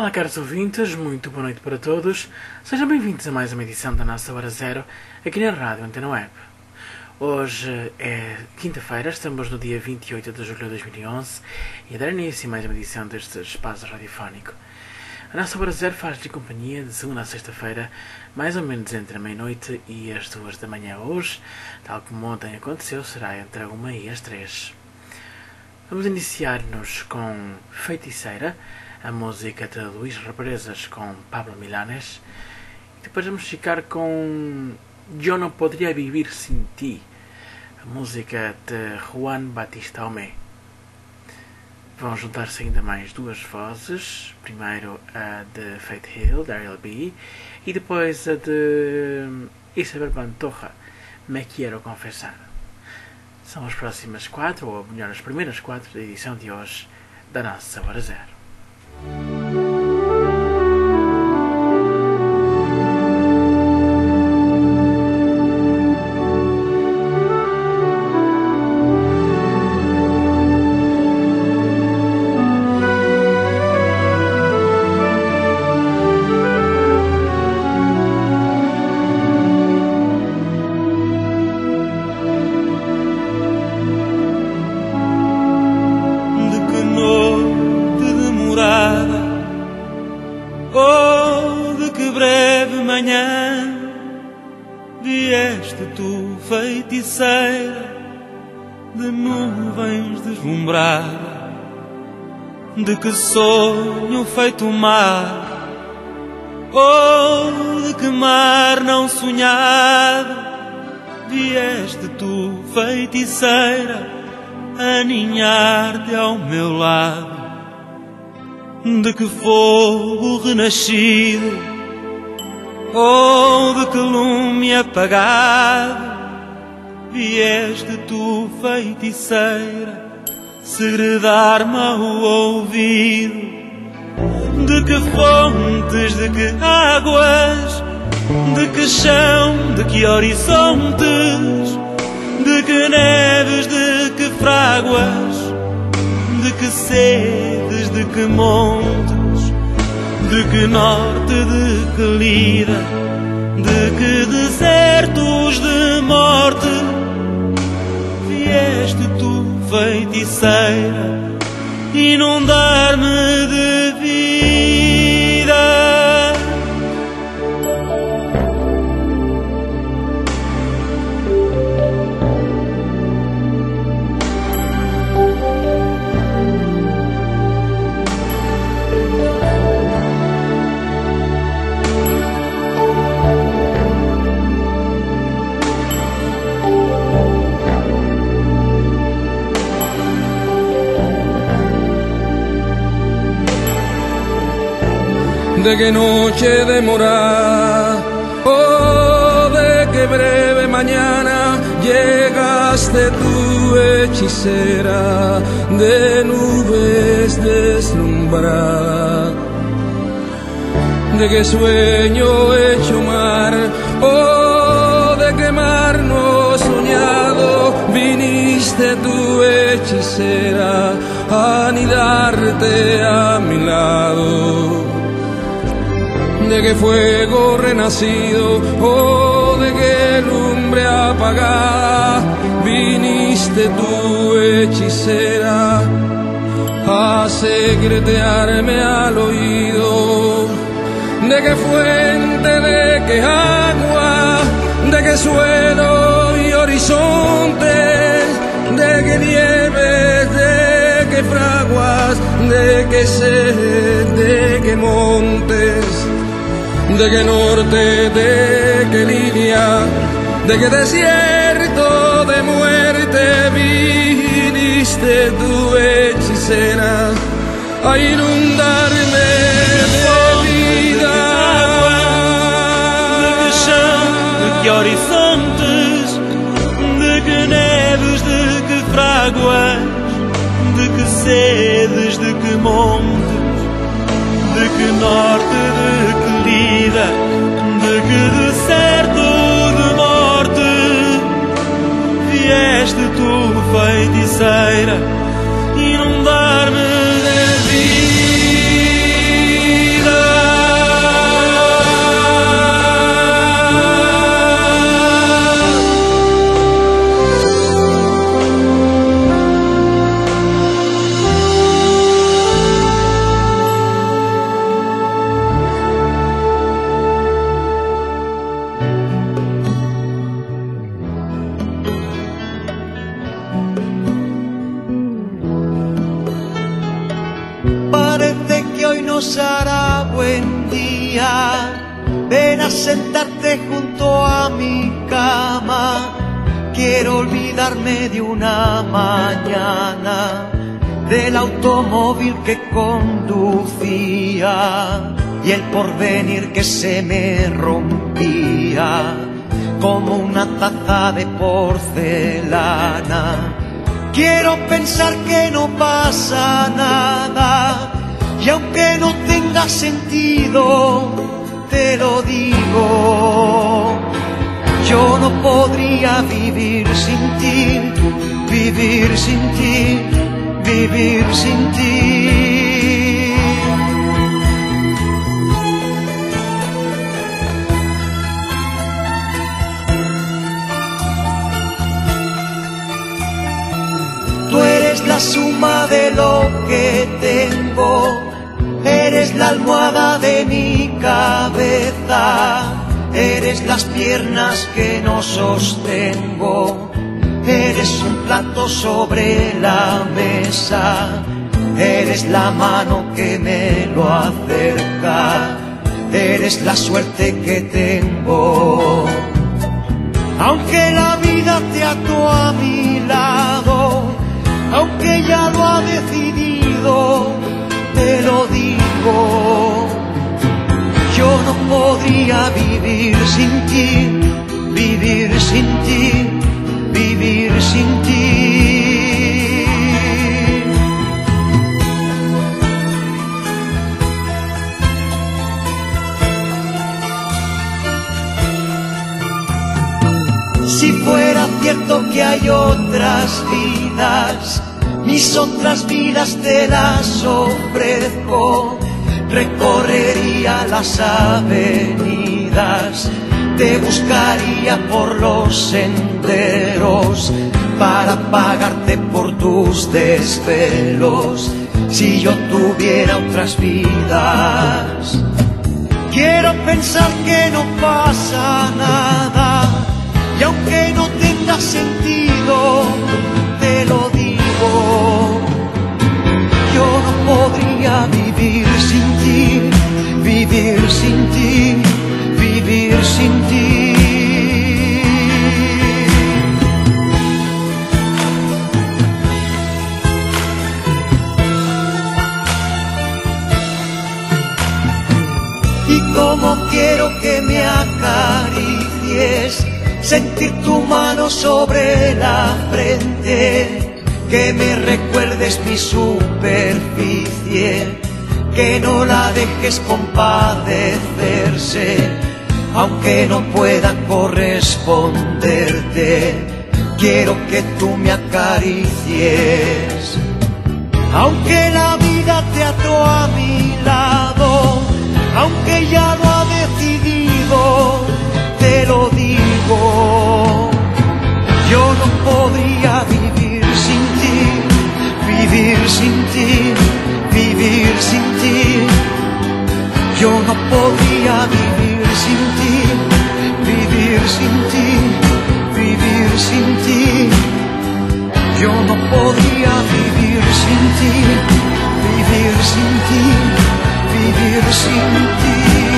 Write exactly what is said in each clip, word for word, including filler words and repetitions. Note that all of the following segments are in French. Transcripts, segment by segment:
Olá, caros ouvintes, muito boa noite para todos. Sejam bem-vindos a mais uma edição da nossa Hora Zero aqui na Rádio Antena Web. Hoje é quinta-feira, estamos no dia vinte e oito de julho de dois mil e onze e a dar início a mais uma edição deste espaço radiofónico. A nossa Hora Zero faz-lhe companhia de segunda a sexta-feira, mais ou menos entre a meia-noite e as duas da manhã. Hoje, tal como ontem aconteceu, será entre a uma e as três. Vamos iniciar-nos com Feiticeira, a música de Luís Represas com Pablo Milanés. E depois vamos ficar com Eu Não Poderia Viver Sem Ti, a música de Juan Batista Omé. Vão juntar-se ainda mais duas vozes, primeiro a de Faith Hill, da R L B, e depois a de Isabel Pantoja, Me Quiero Confessar. São as próximas quatro, ou melhor, as primeiras quatro da edição de hoje da nossa Hora Zero. De nuvens deslumbrada, de que sonho feito mar, ou de que mar não sonhado, vieste tu, feiticeira, aninhar-te ao meu lado. De que fogo renascido, ou de que lume apagado, vieste tu, feiticeira, segredar-me ao ouvido. De que fontes, de que águas, de que chão, de que horizontes, de que neves, de que fráguas, de que sedes, de que montes, de que norte, de que lida, de que desertos de morte, vieste tu, feiticeira, inundar-me de vida. De qué noche demorada, oh, de qué breve mañana llegaste tú, hechicera de nubes deslumbrada. De qué sueño hecho mar, oh, de qué mar no soñado, viniste tú, hechicera, a anidarte a mi lado. De qué fuego renacido, oh, de qué lumbre apagada, viniste tú, hechicera, a secretearme al oído. De qué fuente, de qué agua, de qué suelo y horizontes, de qué nieves, de qué fraguas, de qué sed, de qué montes, de qué norte, de qué línea, de qué desierto de muerte, viniste tú, hechicera, a inundarme de vida. De que chão, de que horizontes, de que neves, de que fráguas, de que sedes, de que montes, de que norte, de que lida, de que deserto de morte, vieste tu, feiticeira, inundar-me de vida. ven a sentarte junto a mi cama. Quiero olvidarme de una mañana, del automóvil que conducía y el porvenir que se me rompía como una taza de porcelana. Quiero pensar que no pasa nada, y aunque no tenga sentido, te lo digo. Yo no podría vivir sin ti, vivir sin ti, vivir sin ti. Tú eres la suma de lo que tengo, eres la almohada de mi cabeza. Eres las piernas que no sostengo, eres un plato sobre la mesa, eres la mano que me lo acerca, eres la suerte que tengo. Aunque la vida te ató a mi lado, aunque ya lo ha decidido, te lo digo. Yo no podría vivir sin ti, vivir sin ti, vivir sin ti. Si fuera cierto que hay otras vidas, mis otras vidas te las ofrezco. Recorrería las avenidas, te buscaría por los senderos para pagarte por tus desvelos. Si yo tuviera otras vidas, quiero pensar que no pasa nada, y aunque no tenga sentido, te lo digo. Yo no podría vivir sin ti, vivir sin ti, vivir sin ti. Y como quiero que me acaricies, sentir tu mano sobre la frente, que me recuerdes mi superficie, que no la dejes compadecerse, aunque no pueda corresponderte. Quiero que tú me acaricies. Aunque la vida te ató a mi lado, aunque ya lo ha decidido, te lo digo. Yo no podría vivir sin ti, vivir sin ti, vivir sin ti. Yo no podría vivir sin ti, vivir sin ti, vivir sin ti. Yo no podría vivir sin ti, vivir sin ti, vivir sin ti.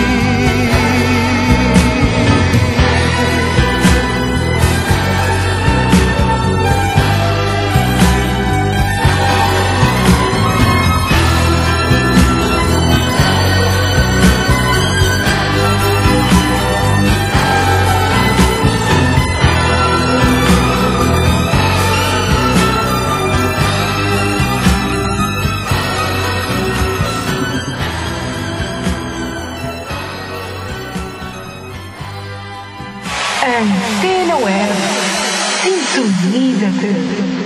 Antena Web. Sintoniza-te.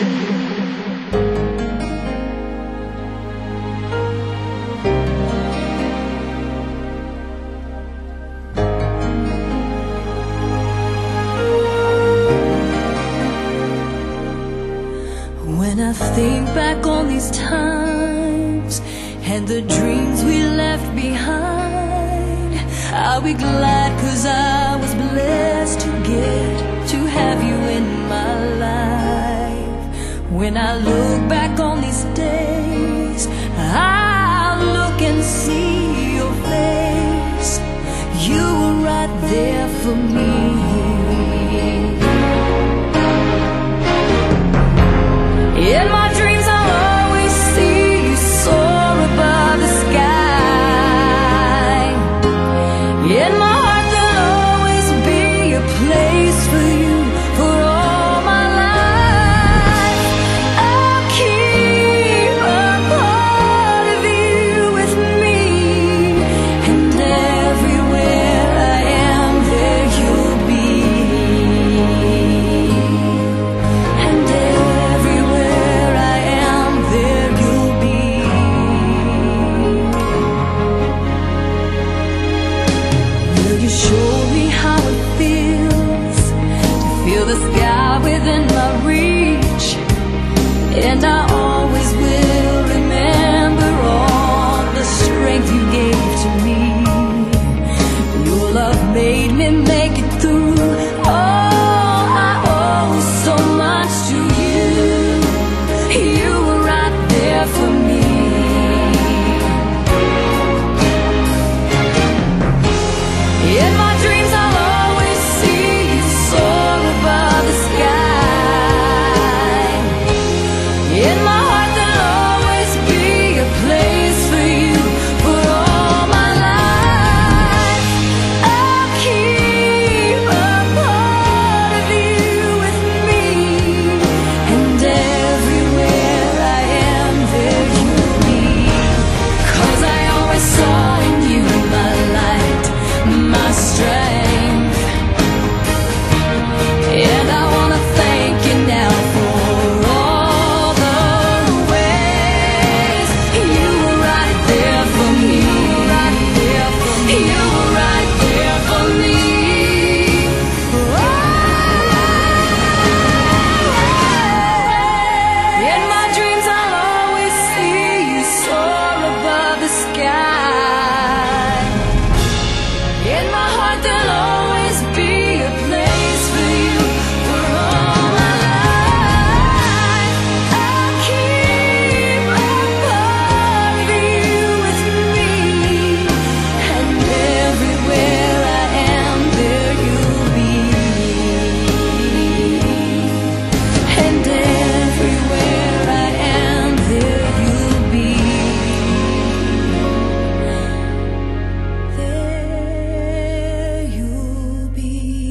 When I think back on these times and the dreams we left behind, I'll be glad 'cause I was blessed to get to have you in my life. When I look back on these days, I'll look and see your face. You were there for me. In my dreams I'll always see you soar above the sky. In my heart there'll always be a place for you for all my life. I'll keep a part of you with me, and everywhere I am there you'll be, and everywhere I am there you'll be. Will you show me how it feels to feel the sky within my reach? And I always will remember all the strength you gave to me. Your love made me make it through. Oh, I owe so much to you. You were right there for me. In my dreams I'll always see you soar above the sky. In my heart there'll always be a place for you for all my life. I'll keep a part of you with me, and everywhere I am there you'll be. 'Cause I always saw in you my light, my strength. And I wanna thank you now for all the ways you were right there for me. You were right there for me. In my dreams I'll always see you soar above the sky. In my heart there'll always be a place for you for all my life. I'll keep a part of you with me, and everywhere I am there you'll be, and everywhere I am there you'll be. There you'll be.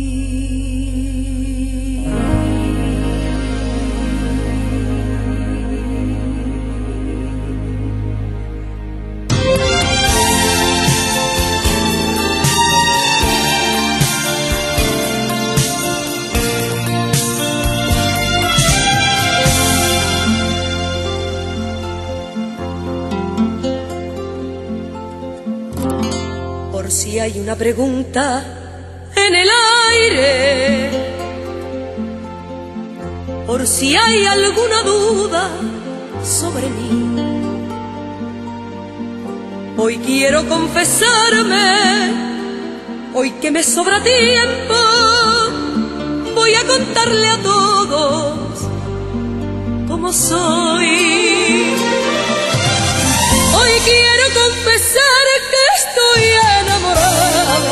Por si hay una pregunta en el aire, por si hay alguna duda sobre mí, hoy quiero confesarme, hoy que me sobra tiempo, voy a contarle a todos cómo soy. Hoy quiero confesar que estoy enamorada,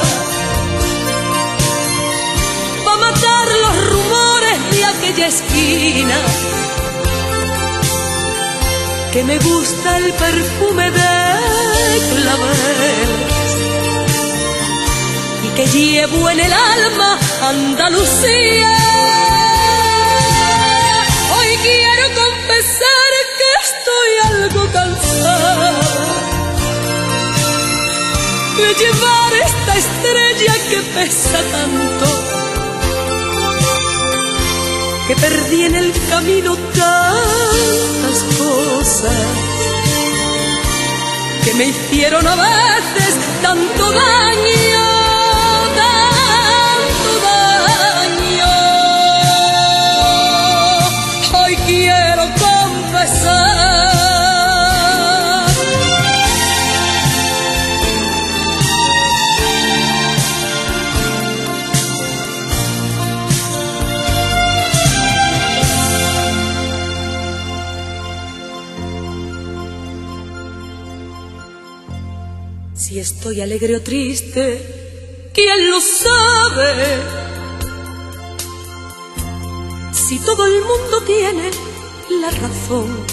pa' matar los rumores de aquella esquina, que me gusta el perfume de claveles y que llevo en el alma Andalucía. Hoy quiero confesar que estoy algo cansada de llevar esta estrella que pesa tanto, que perdí en el camino tantas cosas que me hicieron a veces tanto daño, tanto daño. Hoy quiero confesar si estoy alegre o triste, ¿quién lo sabe? Si todo el mundo tiene la razón,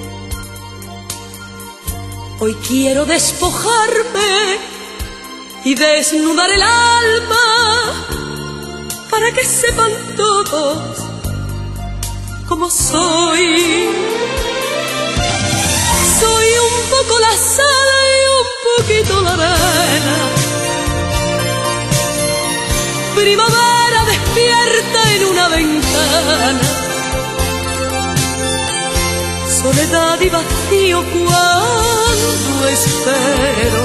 hoy quiero despojarme y desnudar el alma para que sepan todos cómo soy. Soy un poco la sal y un poquito la arena, primavera despierta en una ventana, soledad y vacío cuando espero,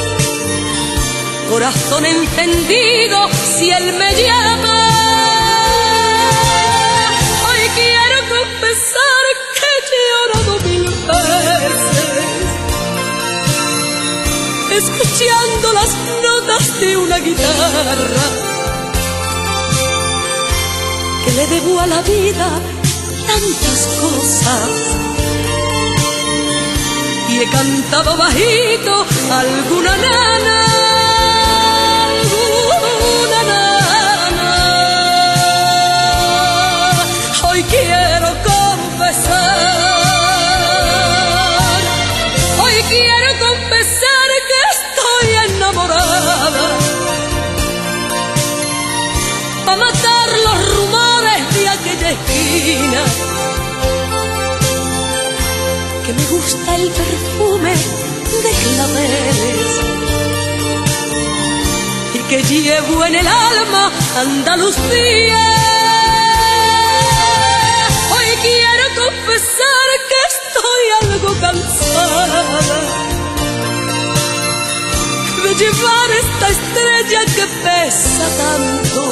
corazón encendido si él me llama. Hoy quiero confesar que he llorado mil veces, escuchando las notas de una guitarra, que le debo a la vida tantas cosas, y he cantado bajito alguna nana, alguna nana. Hoy quiero confesar, hoy quiero confesar que estoy enamorada, pa' matar los rumores de aquella esquina, que me gusta el perfume de claveles y que llevo en el alma Andalucía. Hoy quiero confesar que estoy algo cansada de llevar esta estrella que pesa tanto,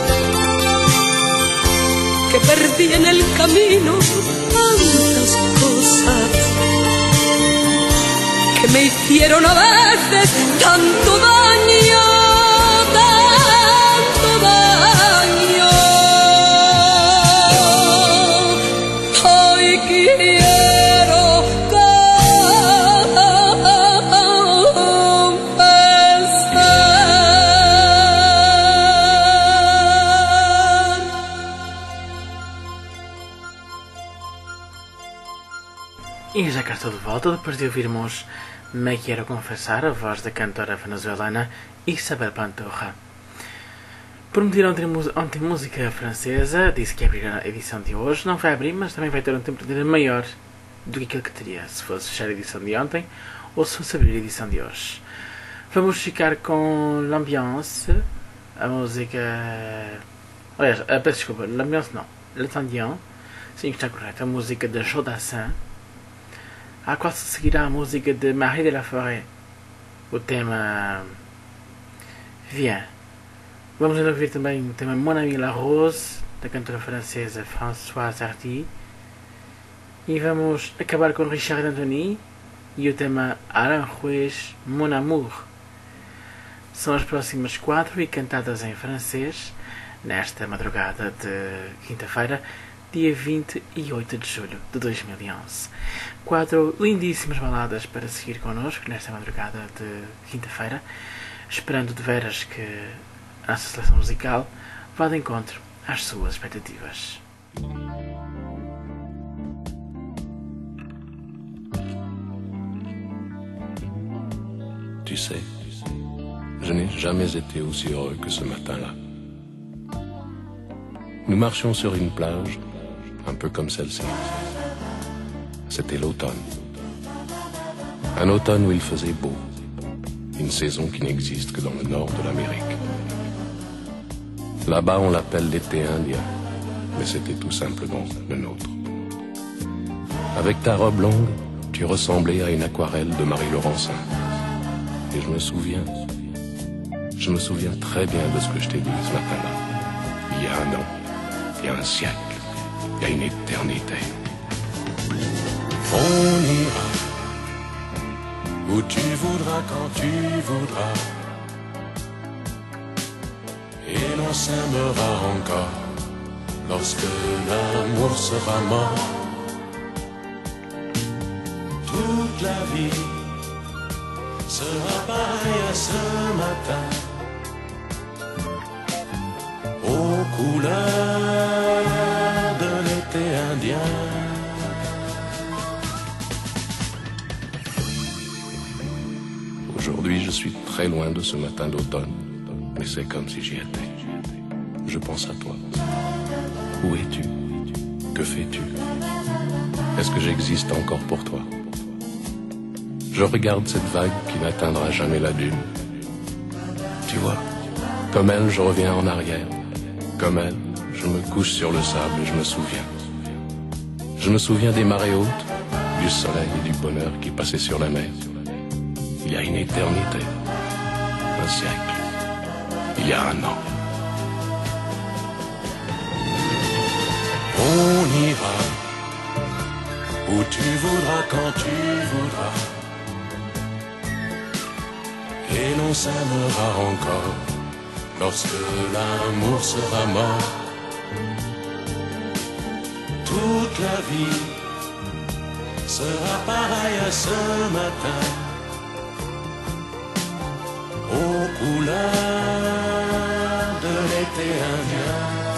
que perdí en el camino tantas cosas que me hicieron a veces tanto daño, tanto daño. Hoy quiero E já cá estou de volta depois de ouvirmos Me Quero Confessar, a voz da cantora venezuelana Isabel Pantoja. Prometi ontem, ontem música francesa, disse que ia abrir a edição de hoje. Não vai abrir, mas também vai ter um tempo de maior do que aquilo que teria se fosse fechar a edição de ontem ou se fosse abrir a edição de hoje. Vamos ficar com l'ambiance, a música... Aliás, peço desculpa, l'ambiance não, Le Tendion, sim que está correto, a música de Jodassin. A qual se seguirá a música de Marie de la Forêt, o tema Viens. Vamos ouvir também o tema Mon Ami La Rose, da cantora francesa Françoise Hardy. E vamos acabar com Richard Anthony e o tema Aranjuez Mon Amour. São as próximas quatro e cantadas em francês, nesta madrugada de quinta-feira, dia vinte e oito de julho de dois mil e onze. Quatro lindíssimas baladas para seguir connosco nesta madrugada de quinta-feira, esperando de veras que a nossa seleção musical vá de encontro às suas expectativas. Tu sais, je n'ai jamais été aussi heureux que ce matin-là. Nous marchions sur une plage, un peu comme celle-ci. C'était l'automne. Un automne où il faisait beau. Une saison qui n'existe que dans le nord de l'Amérique. Là-bas, on l'appelle l'été indien, mais c'était tout simplement le nôtre. Avec ta robe longue, tu ressemblais à une aquarelle de Marie Laurencin. Et je me souviens, je me souviens très bien de ce que je t'ai dit ce matin-là. Il y a un an, il y a un siècle, il y a une éternité. On ira où tu voudras, quand tu voudras, et l'on s'aimera encore lorsque l'amour sera mort. Toute la vie sera pareille à ce matin, couleurs de l'été indien. Aujourd'hui, je suis très loin de ce matin d'automne, mais c'est comme si j'y étais. Je pense à toi. Où es-tu? Que fais-tu? Est-ce que j'existe encore pour toi? Je regarde cette vague qui n'atteindra jamais la dune. Tu vois, comme elle, je reviens en arrière. Comme elle, je me couche sur le sable et je me souviens. Je me souviens des marées hautes, du soleil et du bonheur qui passaient sur la mer. Il y a une éternité, un siècle, il y a un an. On ira où tu voudras, quand tu voudras, et l'on s'aimera encore lorsque l'amour sera mort. Toute la vie sera pareille à ce matin, aux couleurs de l'été indien.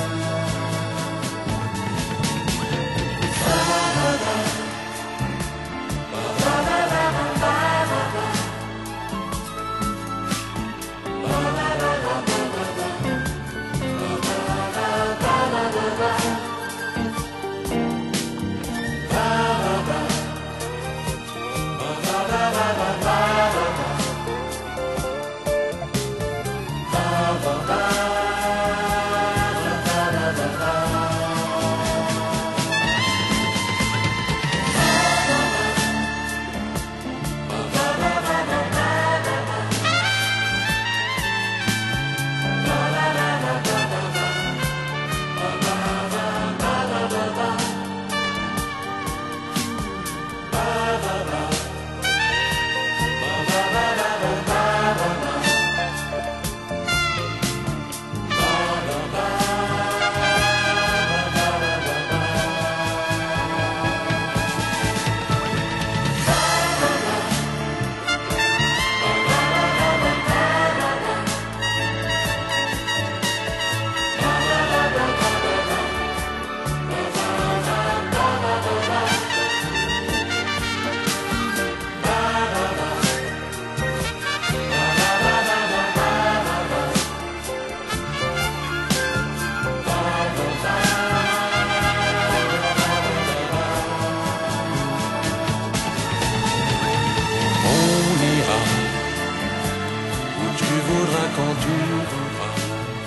Quand tu voudras,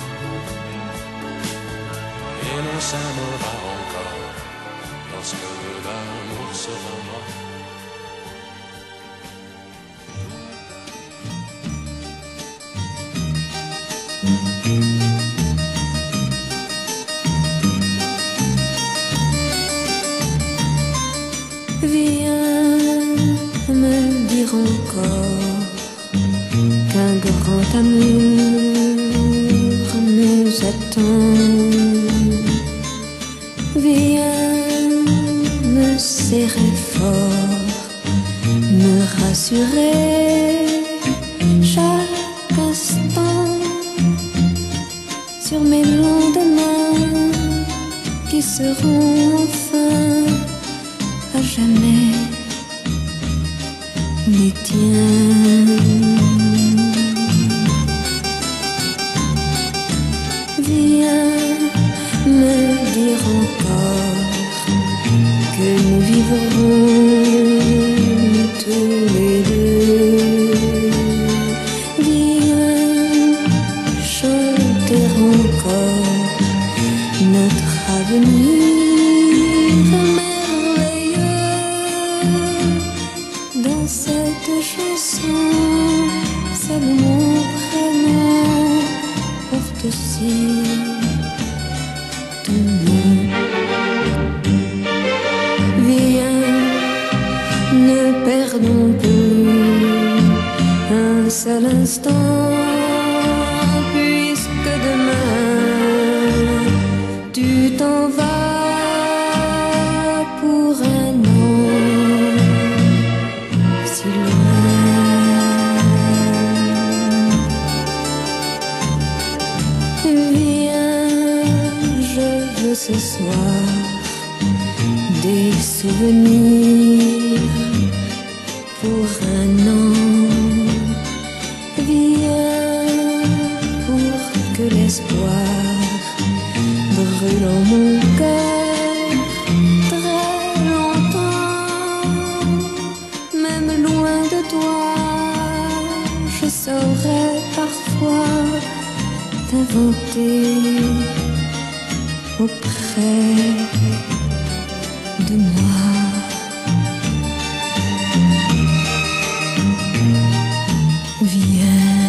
et l'on s'aimera encore lorsque l'amour sera mort. Viens me dire encore qu'un grand amour nous attend. Viens me serrer fort, me rassurer chaque instant sur mes lendemains qui seront enfin à jamais les tiens. Viens me dire encore que nous vivrons tous les deux. Viens chanter encore notre avenir merveilleux. Dans cette chanson, seul mon prénom porte aussi ton nom. Viens, ne perdons plus un seul instant, puisque demain tu t'en vas pour un an si loin. Viens veux ce soir des souvenirs pour un an. Viens pour que l'espoir brûle en mon cœur très longtemps. Même loin de toi, je saurais parfois t'inventer auprès de moi. Viens,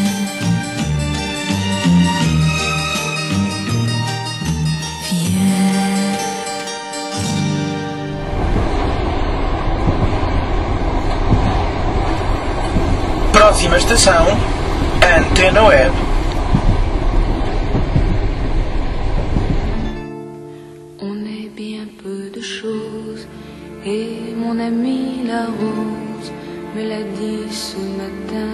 viens. Próxima estação, Antena Web. Et mon ami la rose me l'a dit ce matin.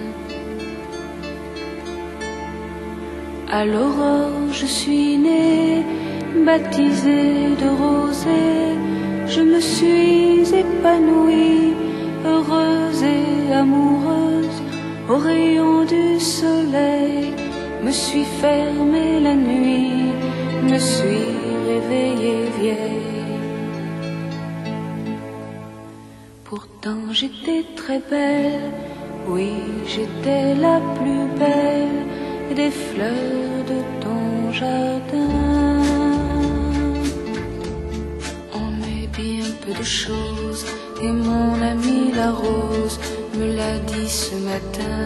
À l'aurore je suis née, baptisée de rosée. Je me suis épanouie, heureuse et amoureuse. Au rayon du soleil, me suis fermée la nuit, me suis réveillée vieille. Pourtant j'étais très belle, oui j'étais la plus belle des fleurs de ton jardin. On est bien peu de choses et mon ami la rose me l'a dit ce matin.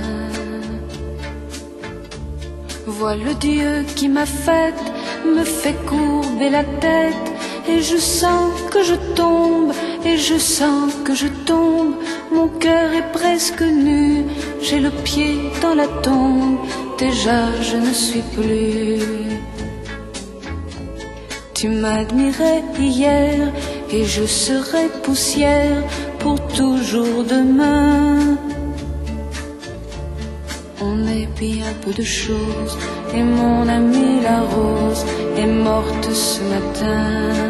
Vois le Dieu qui m'a faite, me fait courber la tête. Et je sens que je tombe, et je sens que je tombe. Mon cœur est presque nu, j'ai le pied dans la tombe. Déjà je ne suis plus. Tu m'admirais hier, et je serai poussière pour toujours demain. On est bien peu de choses, et mon amie la rose est morte ce matin.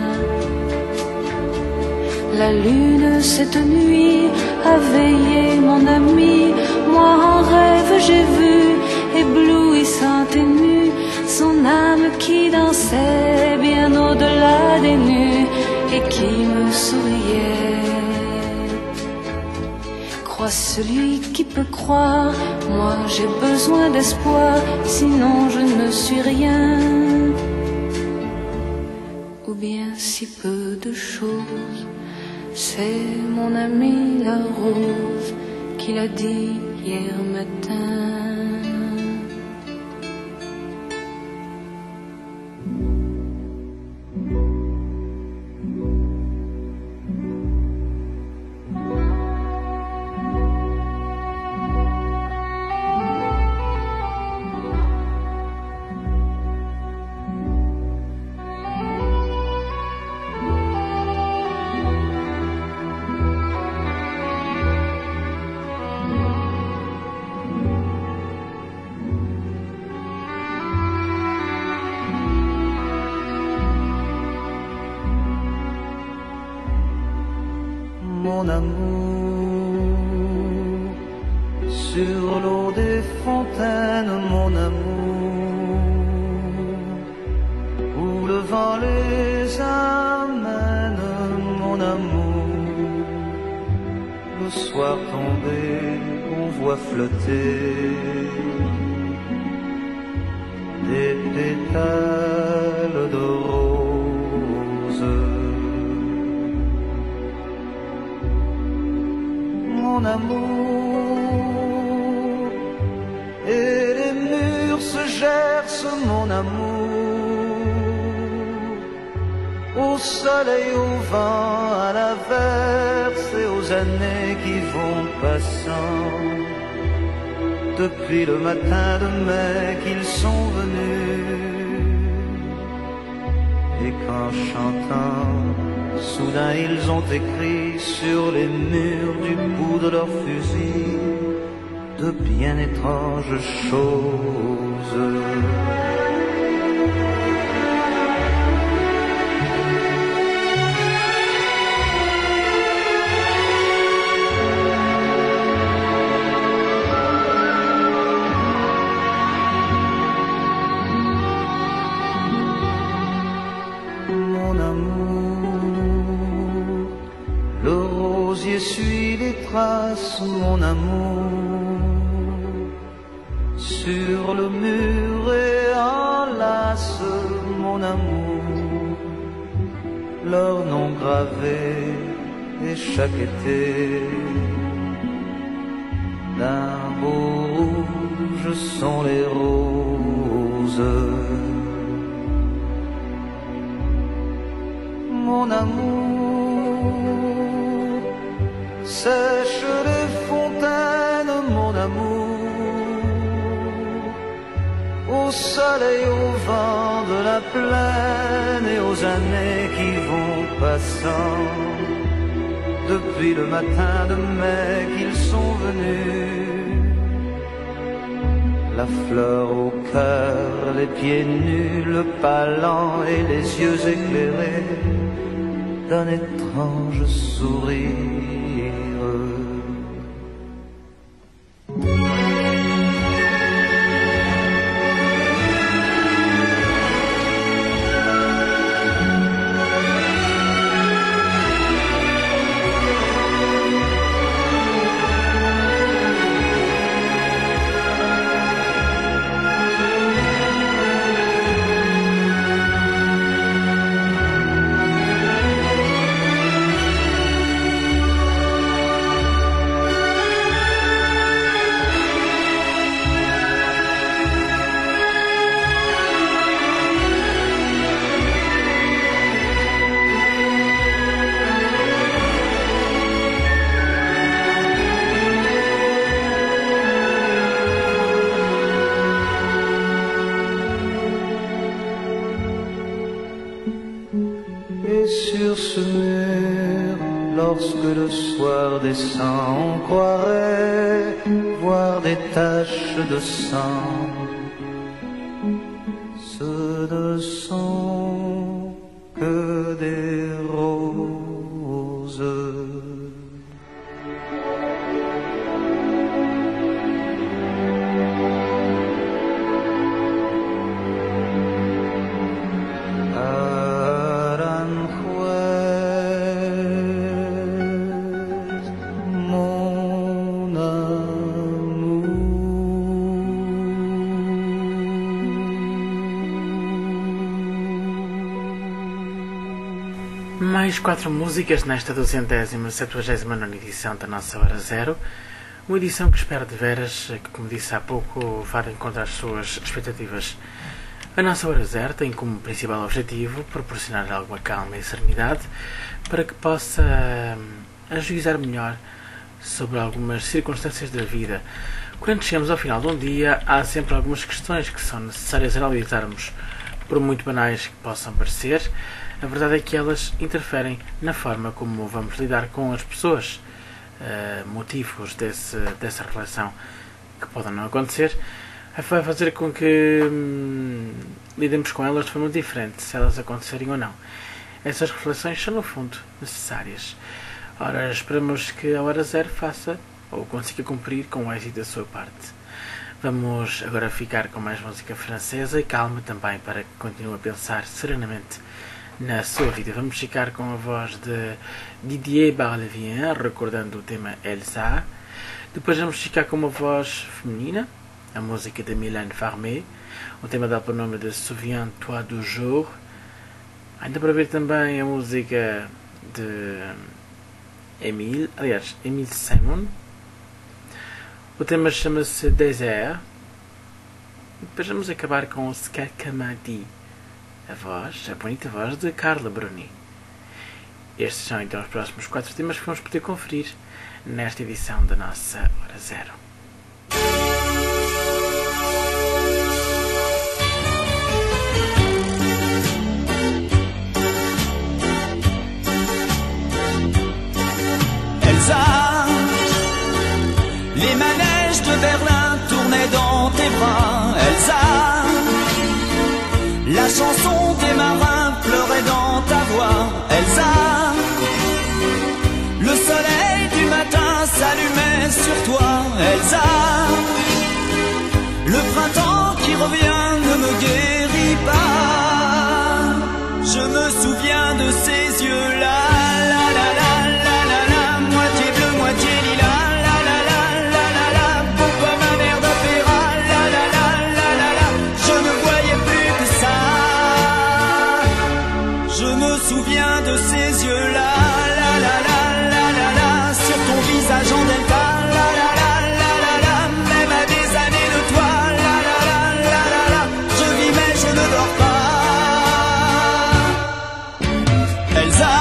La lune cette nuit a veillé mon ami. Moi en rêve j'ai vu, éblouissante et nue, son âme qui dansait bien au-delà des nues et qui me souriait. Crois celui qui peut croire, moi j'ai besoin d'espoir, sinon je ne suis rien. Ou bien si peu de choses. C'est mon ami la rose qui l'a dit hier matin. Mon amour, sur l'eau des fontaines, mon amour, où le vent les amène, mon amour. Le soir tombé, on voit flotter des pétales de rose. Mon amour, et les murs se gercent, mon amour, au soleil, au vent, à l'averse et aux années qui vont passant. Depuis le matin de mai qu'ils sont venus, et qu'en chantant, soudain ils ont écrit sur les murs du bout de leurs fusils de bien étranges choses. essuie les traces, mon amour, sur le mur et enlace, mon amour, leur nom gravé et chaque été d'un beau rouge sont les roses. Mon amour, sèche les fontaines, mon amour, au soleil, au vent de la plaine et aux années qui vont passant. Depuis le matin de mai qu'ils sont venus, la fleur au cœur, les pieds nus, le pas lent et les yeux éclairés d'un étrange sourire. Et sur ce mur, lorsque le soir descend, on croirait voir des taches de sang. Ce ne sont que des roses. Mais quatro músicas nesta duzentésima, septuagésima nona edição da nossa Hora Zero. Uma edição que espero de veras, que, como disse há pouco, vá de encontro às suas expectativas. A nossa Hora Zero tem como principal objetivo proporcionar alguma calma e serenidade para que possa ajuizar melhor sobre algumas circunstâncias da vida. Quando chegamos ao final de um dia, há sempre algumas questões que são necessárias analisarmos, por muito banais que possam parecer. A verdade é que elas interferem na forma como vamos lidar com as pessoas, uh, motivos desse, dessa relação que podem não acontecer, vai fazer com que hum, lidemos com elas de forma diferente, se elas acontecerem ou não. Essas reflexões são, no fundo, necessárias. Ora, esperamos que a Hora Zero faça ou consiga cumprir com êxito da sua parte. Vamos agora ficar com mais música francesa e calma também para que continue a pensar serenamente na sua vida. Vamos ficar com a voz de Didier Barbelivien, recordando o tema Elsa. Depois vamos ficar com uma voz feminina, a música de Mylène Farmer, o tema dá para o nome de Souviens-toi du jour. Ainda para ver também a música de Emile, aliás, Emile Simon. O tema chama-se Désert. Depois vamos acabar com o Ce qu'elle m'a dit, a voz, a bonita voz de Carla Bruni. Estes são então os próximos quatro temas que vamos poder conferir nesta edição da nossa Hora Zero. Elsa, les manèges de Berlin tournaient dans tes bras. Elsa, la chanson des marins pleurait dans ta voix. Elsa, le soleil du matin s'allumait sur toi. Elsa, le printemps qui revient ne me guérit pas. Je me souviens de ces yeux-là, la la la la la la, moitié ses yeux là, la la la la la la, sur ton visage en delta, la la la la la la, même à des années de toi, la la la la la la, je vis mais je ne dors pas. Elsa,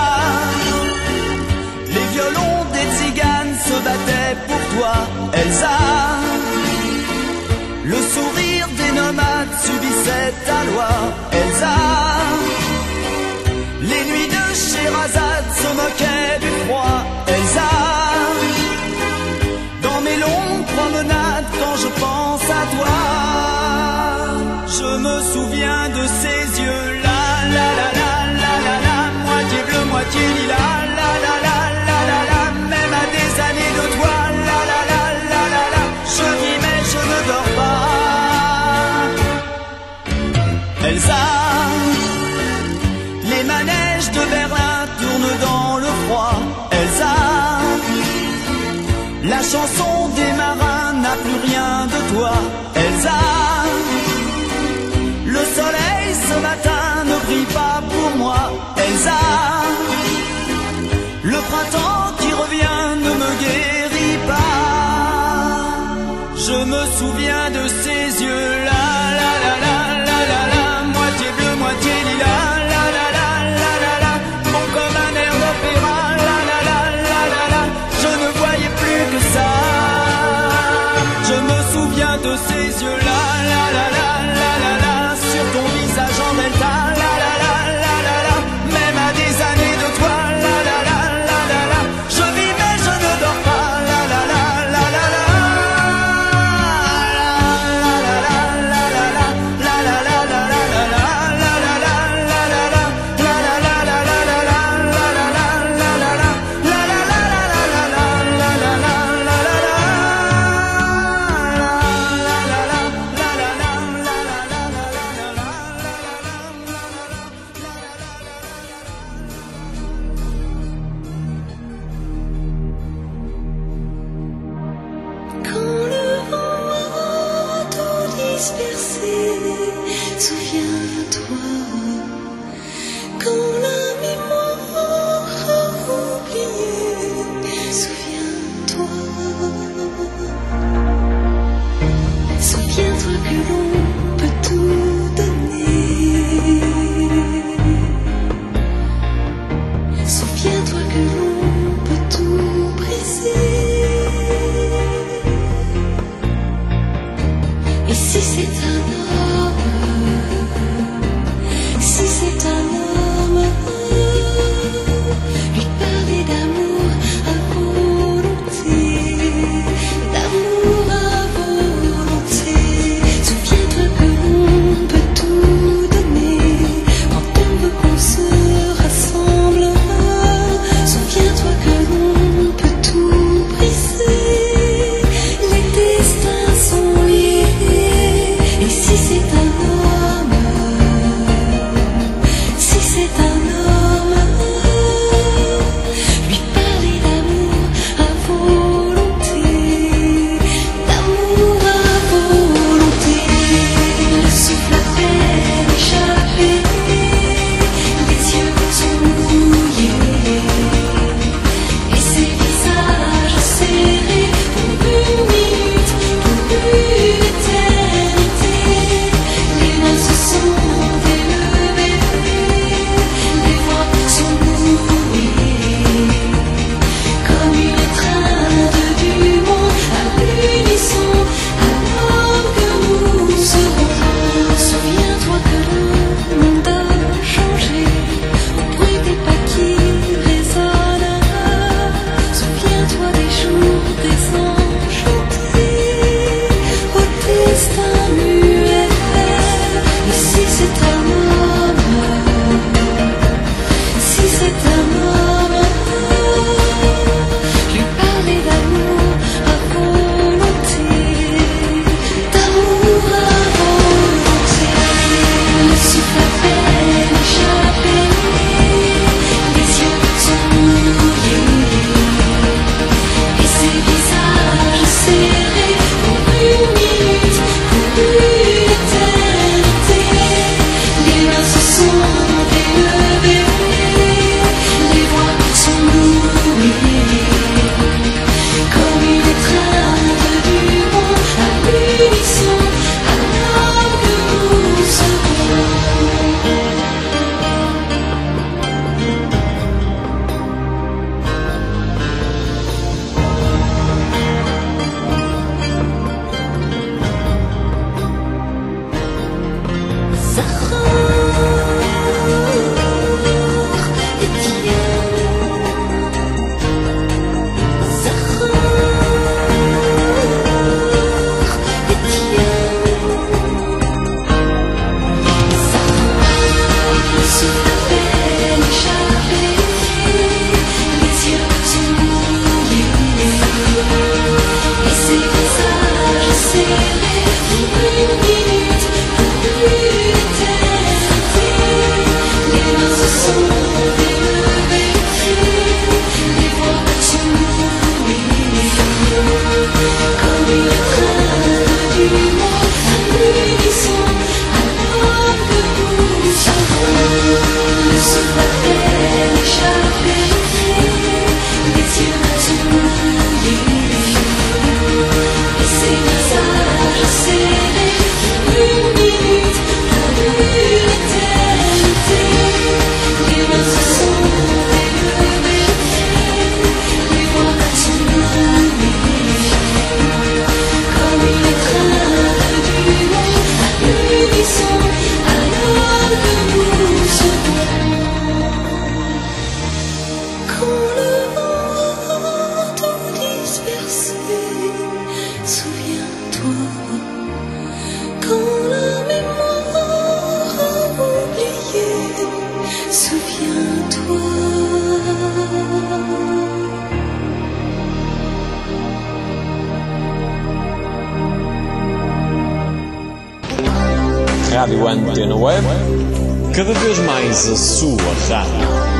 les violons des tziganes se battaient pour toi, Elsa. Le sourire des nomades subissait ta loi, Elsa. Les nuits de Sherazade se moquaient du froid, Elsa. Dans mes longues promenades, quand je pense à toi, je me souviens de ces yeux-là, la la la la la la, moitié bleu, moitié lilas, la la la la la la, même à des années de toi, la la la la la la, je vis mais je ne dors pas. Elsa, les manèges de Berlin tournent dans le froid, Elsa. La chanson des marins n'a plus rien de toi, Elsa. Le soleil ce matin ne brille pas pour moi, Elsa. Le printemps qui revient ne me guérit pas. Je me souviens de ces yeux-là, la la la la la la, moitié bleu, moitié lilas, la la la la la la, bon comme un air d'opéra, la la la la la la, je ne voyais plus que ça. Je me souviens de ces yeux-là, la la la la la la, sur ton visage en delta, la la la la la la, même à des années de toi, la la la la la la, je vis mais je ne dors pas, la la la la la la. Quand le vent a tout dispersé, souviens-toi. Quand la mémoire a oublié, souviens-toi. Souviens-toi que l'on peut tout donner. Souviens-toi que l'on peut tout briser. Et si c'est un homme, si c'est un homme, lui parler d'amour à volonté, d'amour à volonté. Souviens-toi que l'on peut tout donner quand on veut qu'on se rassemble. Souviens-toi que l'on peut tout briser. Les destins sont liés. Et si c'est un homme, si c'est un homme, lui parler d'amour à volonté, d'amour à volonté. Le souffle à peine échappé, les yeux sont mouillés, et ses visages serrés pour une minute, pour une éternité. Les mains se sont élevées, les voix sont mouillées, comme une étreinte du monde à l'unisson, alors que nous serons. Souviens-toi que le monde a changé au bruit des pas qui résonnent. Souviens-toi des jours désenchantés, au destin muet. Et si c'est un homme, si c'est un homme, lui parler d'amour à volonté, d'amour à volonté. Le souffle à peine échappé, les yeux sont mouillés, et ses visages serrés pour une minute, pour une éternité. Les mains se sont élevées, Rádio Antena Web, cada vez mais a sua rádio.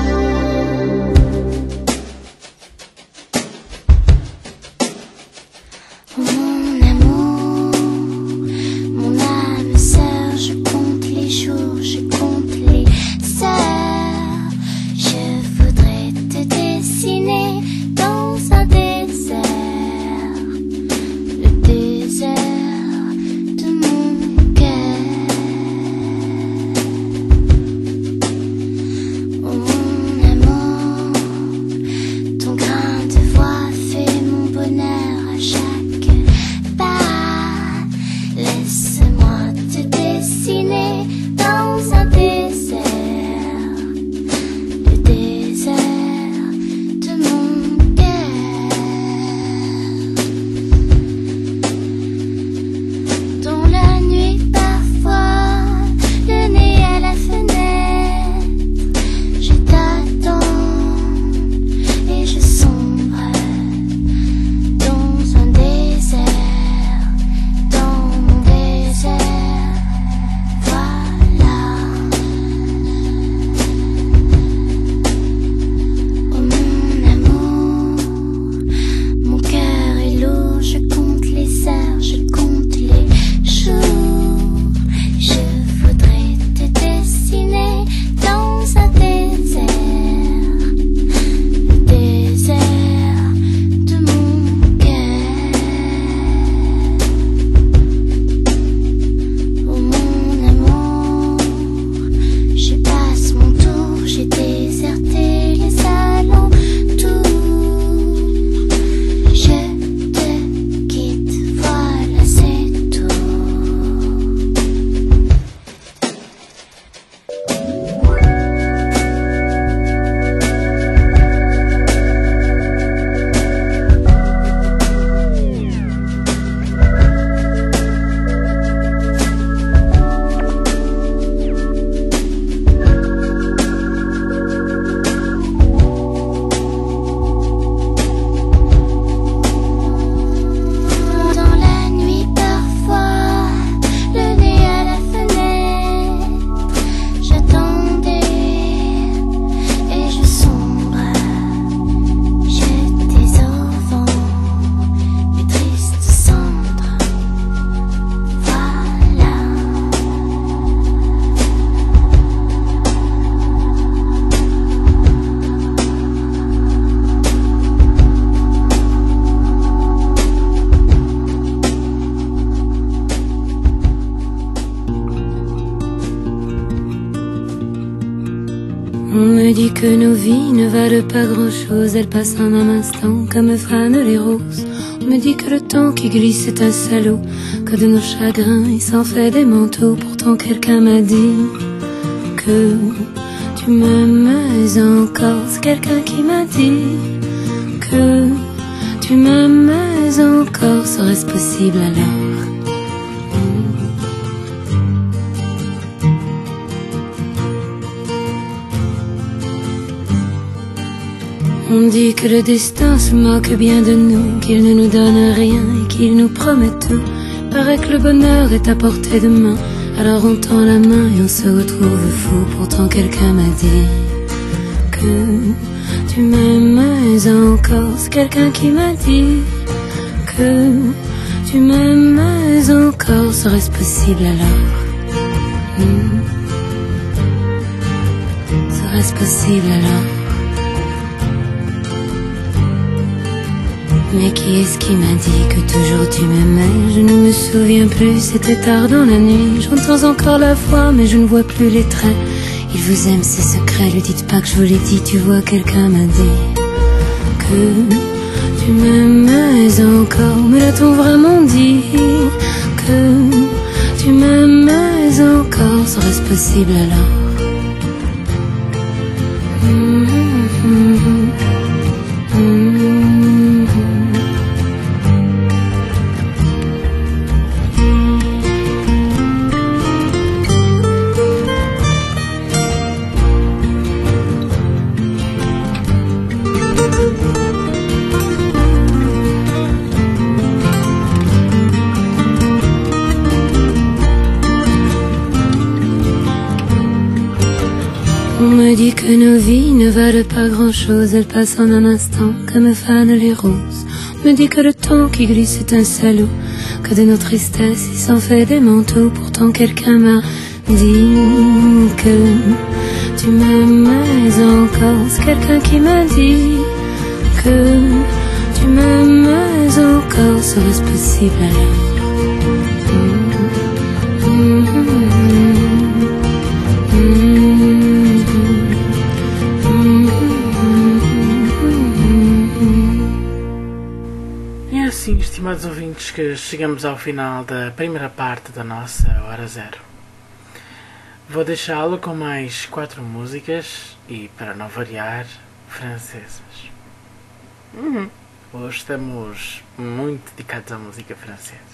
On me dit que nos vies ne valent pas grand-chose, elles passent en un instant comme frânent les roses. On me dit que le temps qui glisse est un salaud, que de nos chagrins il s'en fait des manteaux. Pourtant quelqu'un m'a dit que tu m'aimes encore. C'est quelqu'un qui m'a dit que tu m'aimes encore. Serait-ce possible alors? On dit que le destin se moque bien de nous, qu'il ne nous donne rien et qu'il nous promet tout. Paraît que le bonheur est à portée de main, alors on tend la main et on se retrouve fou. Pourtant quelqu'un m'a dit que tu m'aimes encore. C'est quelqu'un qui m'a dit que tu m'aimes encore. Serait-ce possible alors? hmm. Serait-ce possible alors? Mais qui est-ce qui m'a dit que toujours tu m'aimais? Je ne me souviens plus, c'était tard dans la nuit. J'entends encore la voix, mais je ne vois plus les traits. Il vous aime, c'est secret, lui dites pas que je vous l'ai dit. Tu vois, quelqu'un m'a dit que tu m'aimais encore. Mais l'a-t-on vraiment dit que tu m'aimais encore? Serait-ce possible alors? Mmh, mmh, mmh. On me dit que nos vies ne valent pas grand-chose, elles passent en un instant comme fanent les roses. On me dit que le temps qui glisse est un salaud, que de nos tristesses il s'en fait des manteaux. Pourtant quelqu'un m'a dit que tu m'aimais encore. C'est quelqu'un qui m'a dit que tu m'aimais encore. Serait-ce possible alors? mmh, mmh, mmh. Assim, estimados ouvintes, que chegamos ao final da primeira parte da nossa Hora Zero. Vou deixá-lo com mais quatro músicas e, para não variar, francesas. Uhum. Hoje estamos muito dedicados à música francesa.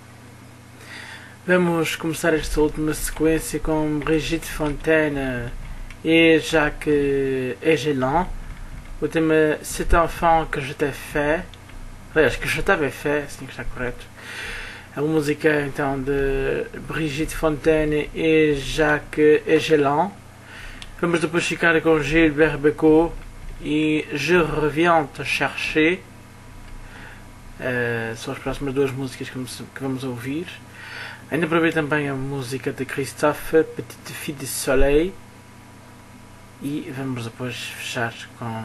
Vamos começar esta última sequência com Brigitte Fontaine e Jacques Hegelin, o tema Cet enfant que je t'ai fait. Aliás, que je t'avais fait, assim que está correto. É uma música então de Brigitte Fontaine e Jacques Hegelin. Vamos depois ficar com Gilbert Bécaud e Je reviens te chercher. Uh, são as próximas duas músicas que vamos, que vamos ouvir. Ainda para ver também a música de Christophe, Petite Fille du Soleil. E vamos depois fechar com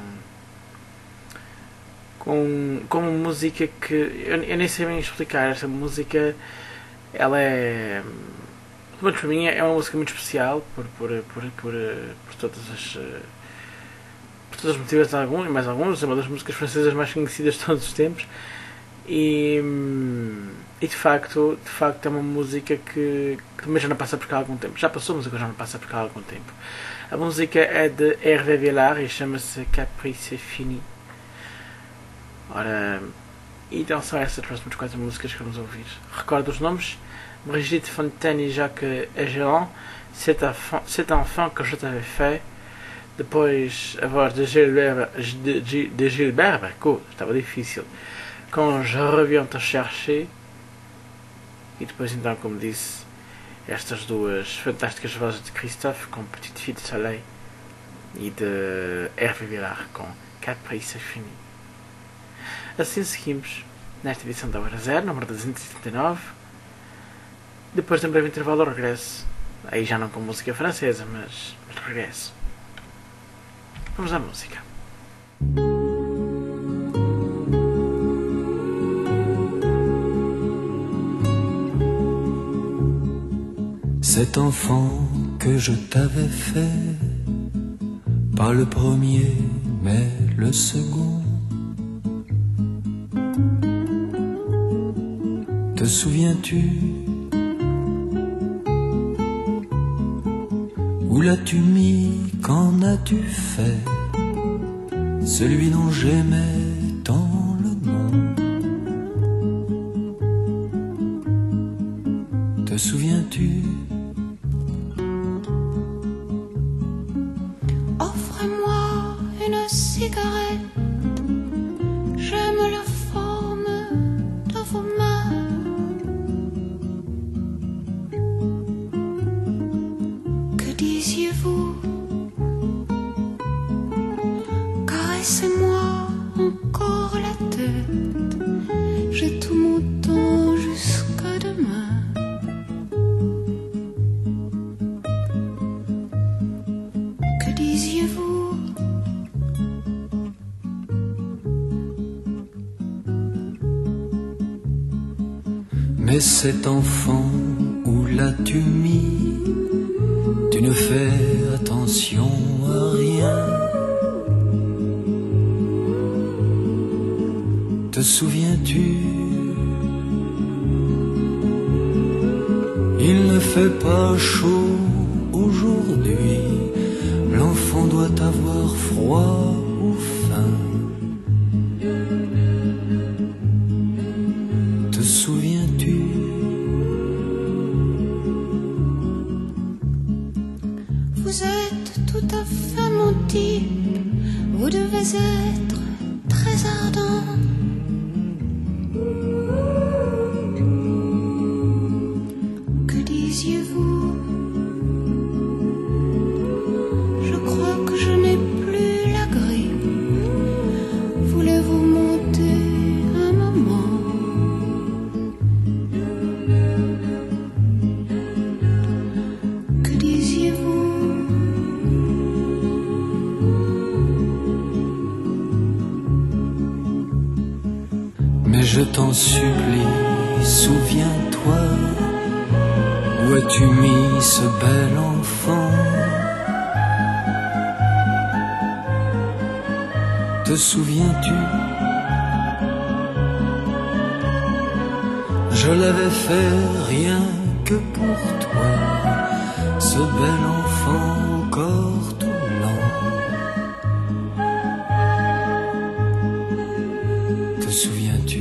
com, com uma música que eu, eu nem sei bem explicar. Esta música, ela é, mas para mim é uma música muito especial por, por, por, por, por todas as por todas as motivos de alguns e mais alguns. É uma das músicas francesas mais conhecidas de todos os tempos e, e de facto de facto é uma música que, que também já não passa por cá há algum tempo. Já passou, mas agora já não passa por cá há algum tempo. A música é de Hervé Villard e chama-se Caprice Fini. Ora, então são essas próximas quatro músicas que vamos ouvir. Recordo os nomes: Brigitte Fontaine e Jacques Hegelin, Cet enfant, Cet enfant que je t'avais fait. Depois a voz de Gilbert, de, de, de Gilbert Bécaud, estava difícil, com Je reviens te chercher. E depois então, como disse, estas duas fantásticas vozes de Christophe com Petite Fille du Soleil e de Hervé Villard com Caprice Fini. Assim seguimos nesta edição da Hora Zero, número duzentos e setenta e nove. Depois de um breve intervalo ao regresso, aí já não com música francesa, mas, mas regresso. Vamos à música. Cet enfant que je t'avais fait, pas le premier mais le second, Te souviens-tu? Où l'as-tu mis? Qu'en as-tu fait? Celui dont j'aimais tant le nom. Te souviens-tu? Offrez-moi une cigarette. J'aime la forme de vos mains. Que disiez-vous? Caressez-moi encore la tête. J'ai tout mon temps jusqu'à demain. Que disiez-vous? Mais cet enfant, où l'as-tu mis? Tu ne fais attention à rien. Te souviens-tu? Il ne fait pas chaud aujourd'hui. L'enfant doit avoir froid ou faim. Te souviens-tu? Vous êtes tout à fait mon type. Vous devez être très ardent. Que disiez-vous? Je crois que je n'ai plus la grippe. Voulez-vous monter un moment? Que disiez-vous? Mais je t'en supplie, souviens-toi. Où as-tu mis ce bel enfant? Te souviens-tu? Je l'avais fait rien que pour toi. Ce bel enfant au corps tout lent. Te souviens-tu?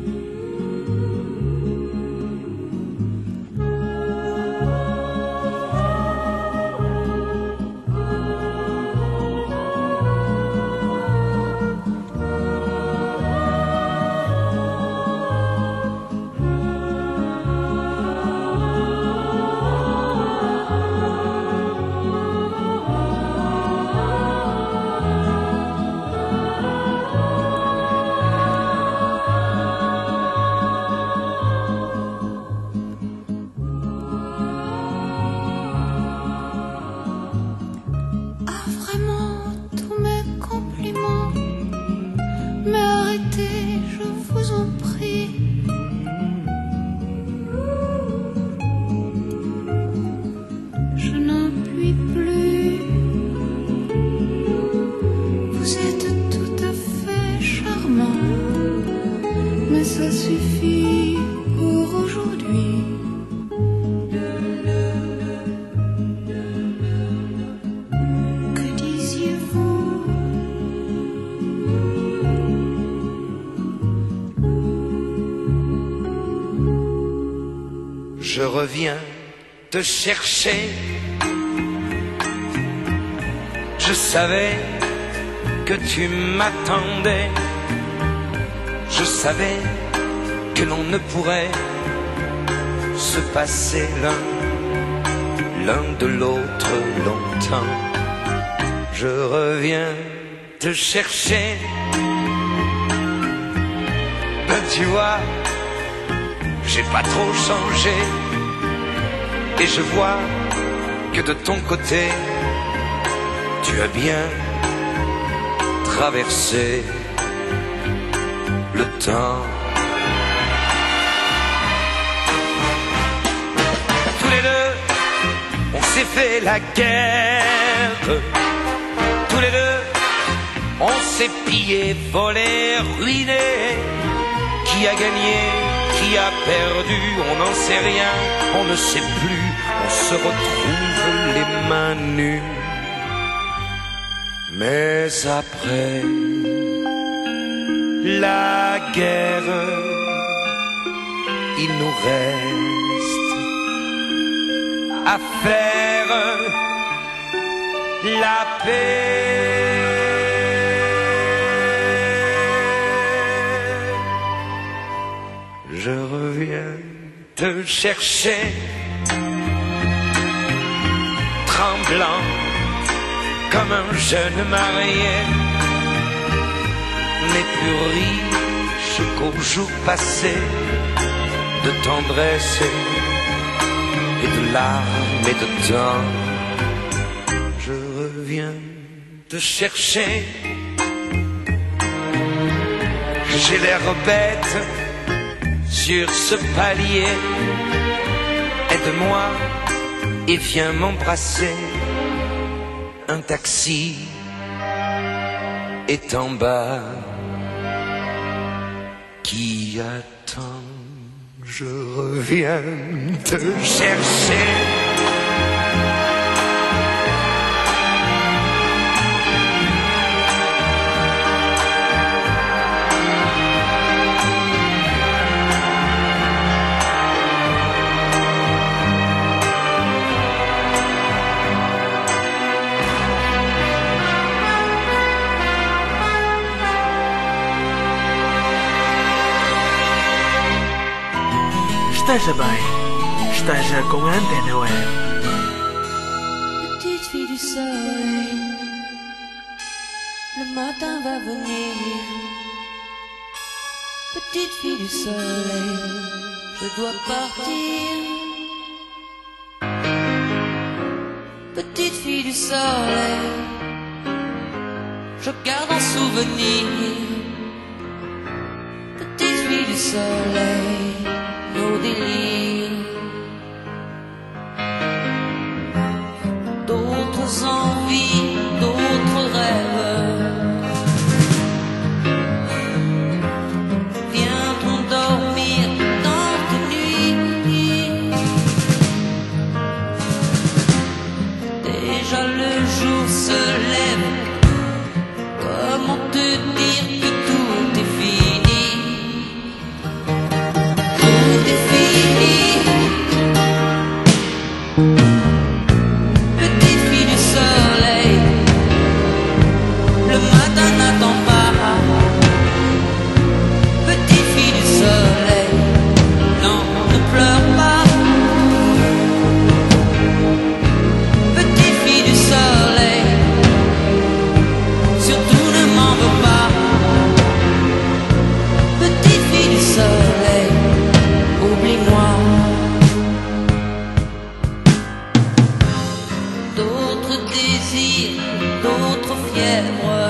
Ah, vraiment, tous mes compliments. Mais arrêtez, je vous en prie. Je n'en puis plus. Vous êtes tout à fait charmant. Mais ça suffit pour aujourd'hui. Que disiez-vous? Je reviens te chercher. Je savais que tu m'attendais. Je savais que l'on ne pourrait se passer l'un l'un de l'autre longtemps. Je reviens te chercher. Ben, tu vois, j'ai pas trop changé. Et je vois que de ton côté, tu as bien traversé le temps. Tous les deux, on s'est fait la guerre. Tous les deux, on s'est pillé, volé, ruiné. Qui a gagné, qui qui a perdu, on n'en sait rien, on ne sait plus, on se retrouve les mains nues. Mais après la guerre, il nous reste à faire la paix. Je reviens te chercher, tremblant comme un jeune marié, mais plus riche qu'au jour passé de tendresse et de larmes et de temps. Je reviens te chercher, j'ai l'air bête sur ce palier, aide-moi et viens m'embrasser. Un taxi est en bas qui attend. Je reviens te chercher. Esteja bem, esteja com a Antena Web. Petite fille du soleil, le matin va venir. Petite fille du soleil, je dois partir. Petite fille du soleil, je garde un souvenir. Petite fille du soleil, nos délires, d'autres envies, d'autres rêves viendront dormir dans tes nuits. Déjà le jour se lève, comment te dire que tout est fini? Tout est fini. Petite fille du soleil, le matin n'attend pas. Petite fille du soleil, non, ne pleure pas. Petite fille du soleil, surtout ne m'en veux pas. Petite fille du soleil, oublie-moi. D'autres désirs, d'autres fièvres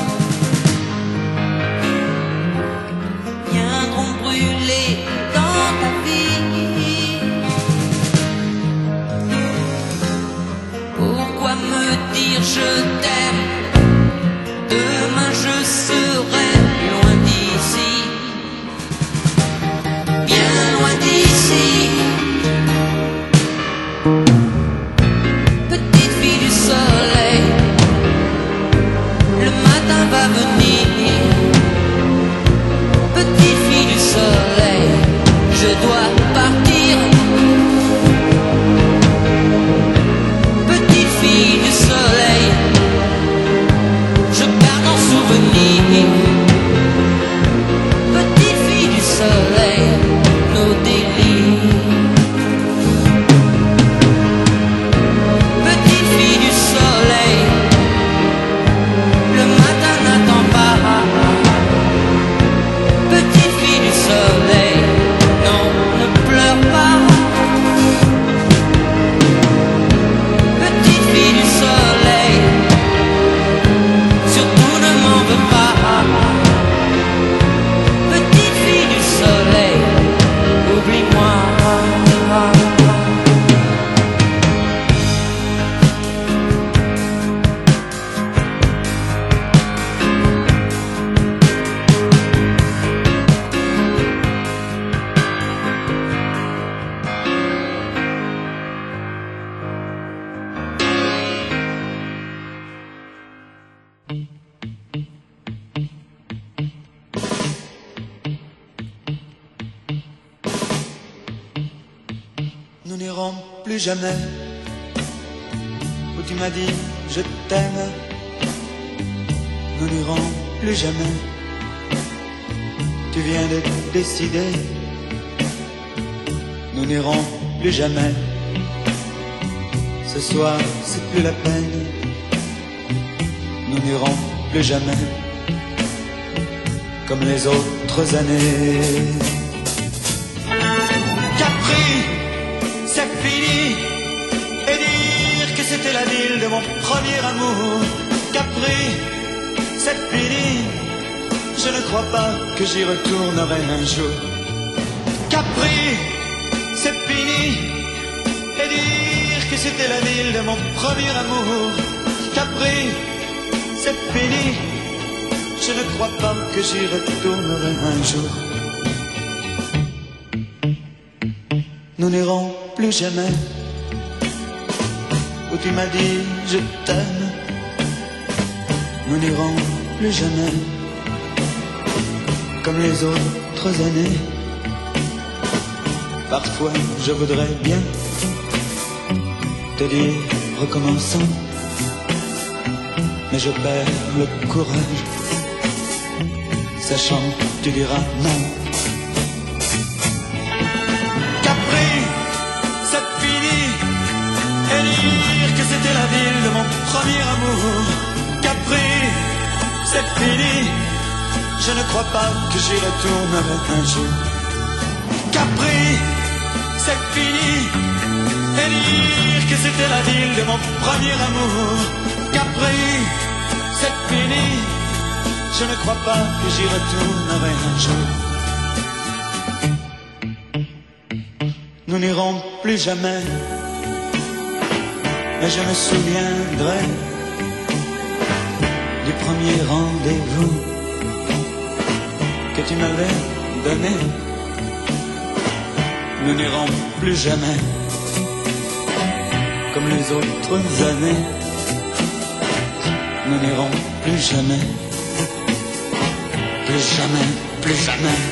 viendront brûler dans ta vie. Pourquoi me dire je t'aime? Demain je serai loin d'ici, bien loin d'ici. Petite fille du soleil, le matin va venir. Petite fille du soleil, je dois partir. Petite fille du soleil, jamais, où tu m'as dit je t'aime, nous n'irons plus jamais. Tu viens de décider, nous n'irons plus jamais. Ce soir c'est plus la peine, nous n'irons plus jamais, comme les autres années. Capri, c'est fini, et dire que c'était la ville de mon premier amour. Capri, c'est fini, je ne crois pas que j'y retournerai un jour. Capri, c'est fini, et dire que c'était la ville de mon premier amour. Capri, c'est fini, je ne crois pas que j'y retournerai un jour. Nous n'irons plus jamais, où tu m'as dit je t'aime. Nous n'irons plus jamais, comme les autres années. Parfois je voudrais bien te dire recommençons, mais je perds le courage, sachant que tu diras non. Capri, c'est fini, et dire que c'était la ville de mon premier amour. Capri, c'est fini, je ne crois pas que j'y retournerai un jour. Capri, c'est fini, et dire que c'était la ville de mon premier amour. Capri, c'est fini, je ne crois pas que j'y retournerai un jour. Nous n'irons plus jamais, mais je me souviendrai du premier rendez-vous que tu m'avais donné. Nous n'irons plus jamais, comme les autres années. Nous n'irons plus jamais, plus jamais, plus jamais.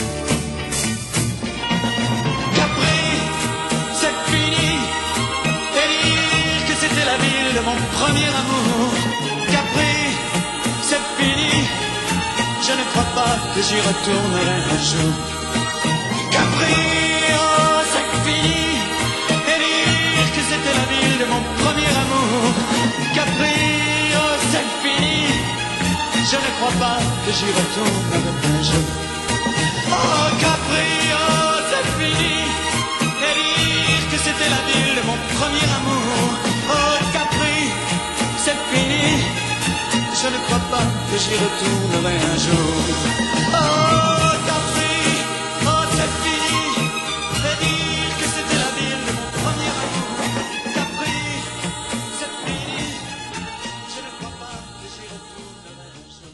Capri, c'est fini, et dire que c'était la ville de mon premier amour. Capri, c'est fini, je ne crois pas que j'y retournerai un jour. Capri, oh c'est fini, et dire que c'était la ville de mon premier amour. Capri, oh c'est fini, je ne crois pas que j'y retournerai un jour. Oh Capri, oh c'est fini, et dire que c'était la ville de mon premier amour. Oh Capri, c'est fini, je ne crois pas que j'y retournerai un jour. Oh Capri, oh c'est fini, et dire que c'était la ville de mon premier amour. Capri, c'est fini, je ne crois pas que j'y retournerai un jour.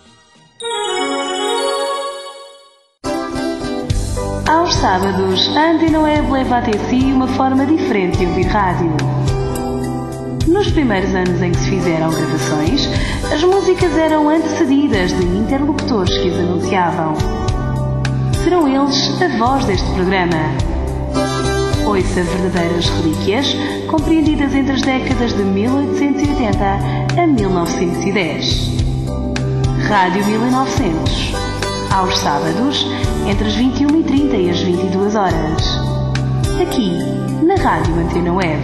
Aos sábados, a Antena Web leva até si uma forma diferente de ouvir rádio. Nos primeiros anos em que se fizeram gravações, as músicas eram antecedidas de interlocutores que as anunciavam. Serão eles a voz deste programa. Ouça verdadeiras relíquias, compreendidas entre as décadas de mil oitocentos e oitenta a mil novecentos e dez. Rádio mil e novecentos. Aos sábados, entre as vinte e uma e trinta e as vinte e duas horas. Aqui, na Rádio Antena Web.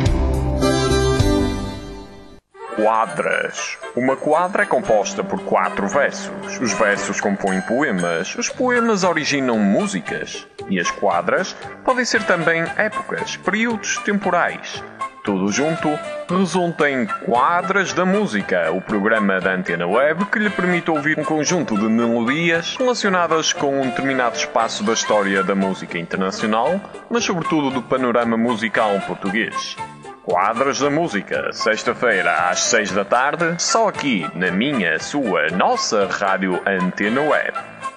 Quadras. Uma quadra é composta por quatro versos. Os versos compõem poemas, os poemas originam músicas. E as quadras podem ser também épocas, períodos temporais. Tudo junto resulta em Quadras da Música, o programa da Antena Web que lhe permite ouvir um conjunto de melodias relacionadas com um determinado espaço da história da música internacional, mas sobretudo do panorama musical português. Quadras da Música, sexta-feira às seis da tarde, só aqui na minha, sua, nossa Rádio Antena Web.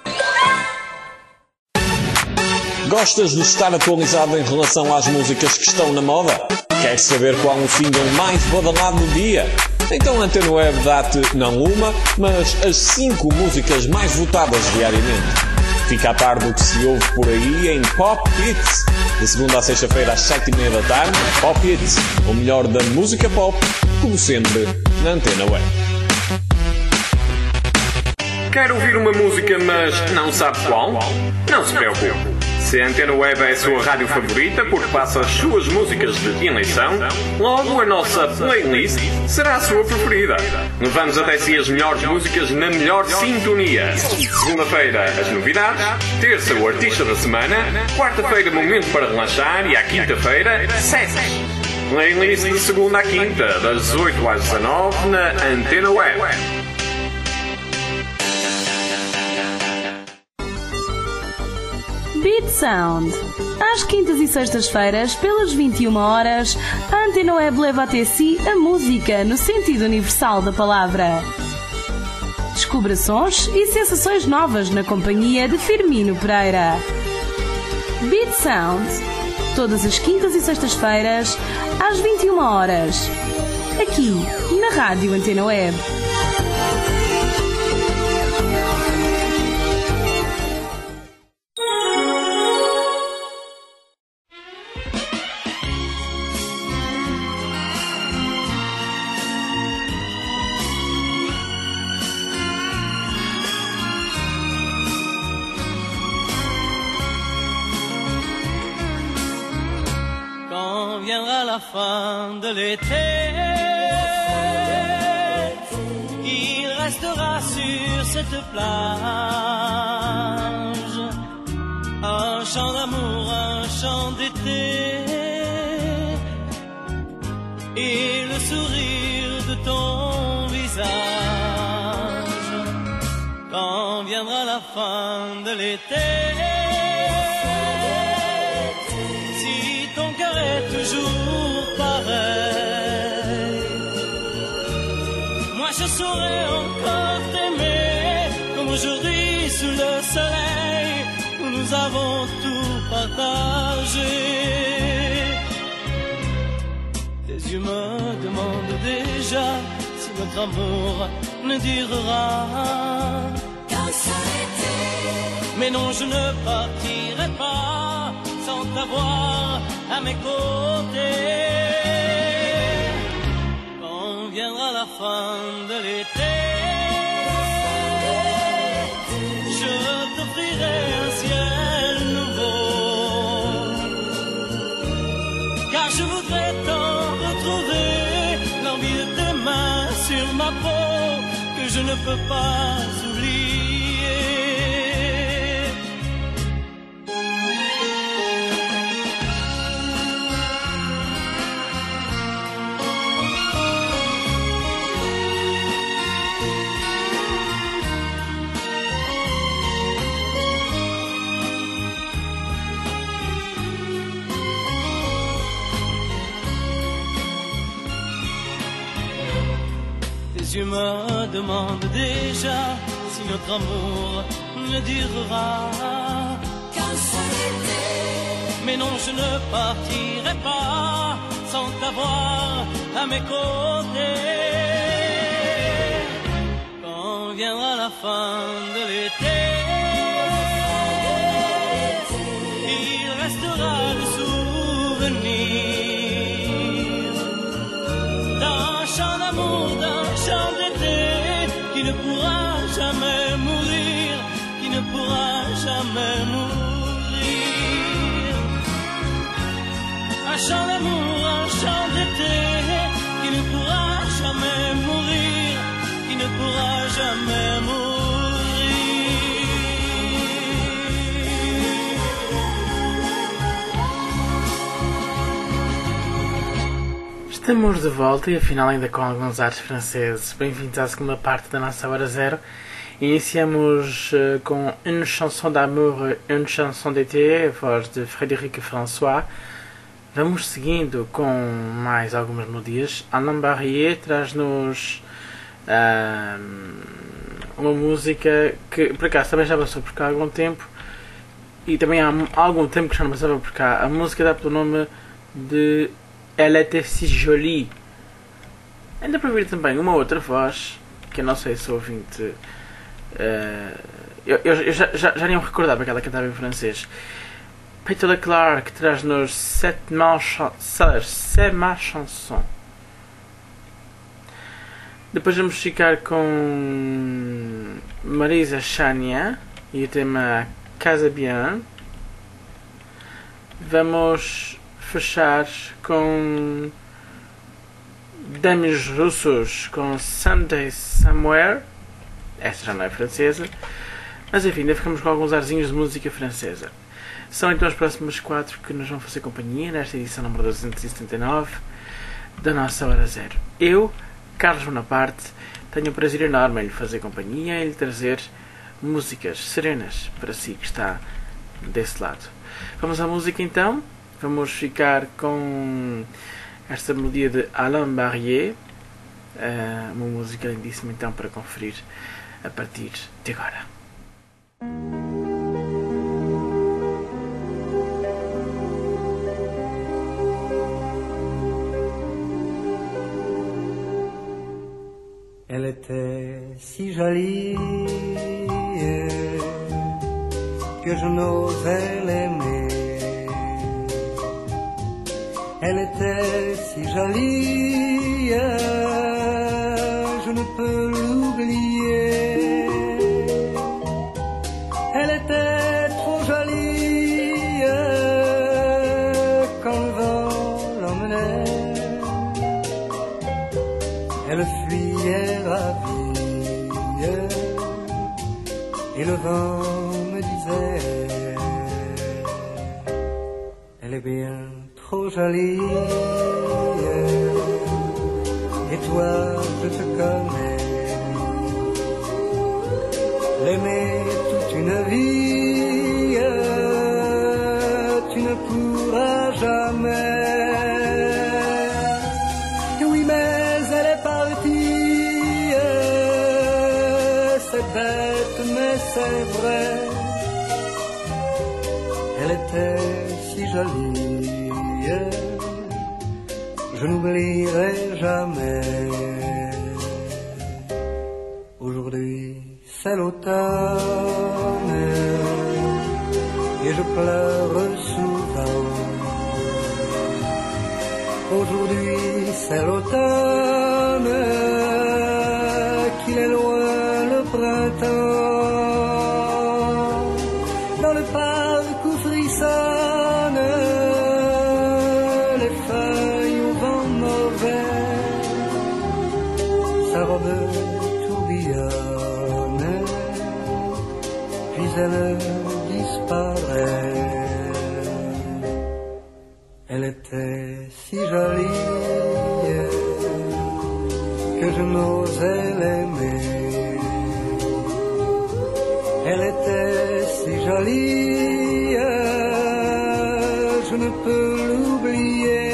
Gostas de estar atualizado em relação às músicas que estão na moda? Queres saber qual o single mais badalado do dia? Então a Antena Web dá-te não uma, mas as cinco músicas mais votadas diariamente. fica a par do que se ouve por aí em Pop Hits. De segunda a sexta-feira às sete e meia da tarde, Pop Hits, o melhor da música pop, como sempre, na Antena Web. Quer ouvir uma música, mas não sabe qual? Não se preocupe. Se a Antena Web é a sua rádio favorita porque passa as suas músicas de eleição, logo a nossa playlist será a sua preferida. Levamos até si as melhores músicas na melhor sintonia. Segunda-feira, as novidades. Terça, o artista da semana. Quarta-feira, momento para relaxar. E à quinta-feira, sete. Playlist de segunda à quinta, das dezoito às dezanove, na Antena Web. Beat Sound. Às quintas e sextas-feiras, pelas vinte e uma horas, a Antena Web leva até si a música no sentido universal da palavra. Descubra sons e sensações novas na companhia de Firmino Pereira. Beat Sound. Todas as quintas e sextas-feiras, às vinte e uma horas. Aqui, na Rádio Antena Web. Viendra la fin de l'été, il restera sur cette plage un chant d'amour, un chant d'été et le sourire de ton visage. Quand viendra la fin de l'été, toujours pareil, moi je saurais encore t'aimer comme aujourd'hui sous le soleil où nous avons tout partagé. Tes yeux me demandent déjà si notre amour ne durera qu'un seul été. Mais non, je ne partirai pas sans t'avoir à mes côtés. Quand viendra la fin de l'été, je t'offrirai un ciel nouveau, car je voudrais t'en retrouver, l'envie de tes mains sur ma peau que je ne peux pas oublier. Tes yeux me demandent déjà si notre amour ne durera qu'un seul été. Mais non, je ne partirai pas sans t'avoir à mes côtés. Quand viendra la fin de l'été, il restera le souvenir d'un chant d'amour, d'un chant d'été qui ne pourra jamais mourir, qui ne pourra jamais mourir. Un chant d'amour, un chant d'été qui ne pourra jamais mourir, qui ne pourra jamais mourir. Estamos de volta e afinal ainda com alguns ares franceses. Bem-vindos à segunda parte da nossa Hora Zero. Iniciamos uh, com Une chanson d'amour, une chanson d'été, voz de Frédéric François. Vamos seguindo com mais algumas melodias. Alain Barrier traz-nos uh, uma música que por acaso também já passou por cá há algum tempo e também há algum tempo que já não passava por cá. A música dá pelo nome de Elle était si jolie. Ainda para ouvir também uma outra voz que eu não sei se o ouvinte uh, Eu, eu, eu já, já, já nem me recordava que ela cantava em francês. Petula Clark traz-nos Sete ma chanson. Depois vamos ficar com Marisa Chania e o tema Casa Bien. Vamos fechar com Dames Russos com Sunday Somewhere. Esta já não é francesa, mas enfim, ainda ficamos com alguns arzinhos de música francesa. São então as próximas quatro que nos vão fazer companhia nesta edição número duzentos e setenta e nove da nossa Hora Zero. Eu, Carlos Bonaparte, tenho um prazer enorme em lhe fazer companhia e lhe trazer músicas serenas para si que está desse lado. Vamos à música então. Vamos ficar com esta melodia de Alain Barrier, uma música lindíssima então para conferir a partir de agora. Elle était si jolie que je n'osais l'aimer. Elle était si jolie, je ne peux l'oublier. Elle était trop jolie quand le vent l'emmenait. Elle fuyait ravie et le vent me disait: elle est bien trop jolie, et toi je te connais. L'aimer toute une vie, tu ne pourras jamais. Et oui, mais elle est partie, c'est bête mais c'est vrai. Elle était si jolie, je n'oublierai jamais. Aujourd'hui c'est l'automne et je pleure souvent. Aujourd'hui c'est l'automne, qu'il est loin le printemps. Dans le parc où frissonne les feuilles au vent mauvais, sa robe tourbillonne, puis elle disparaît. Elle était si jolie que je n'osais l'aimer. Elle était si jolie, je ne peux l'oublier.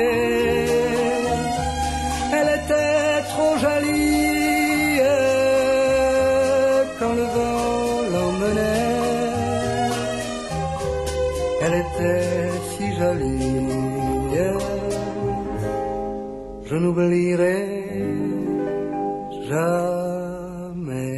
Elle était trop jolie quand le vent l'emmenait. Elle était si jolie, je n'oublierai jamais.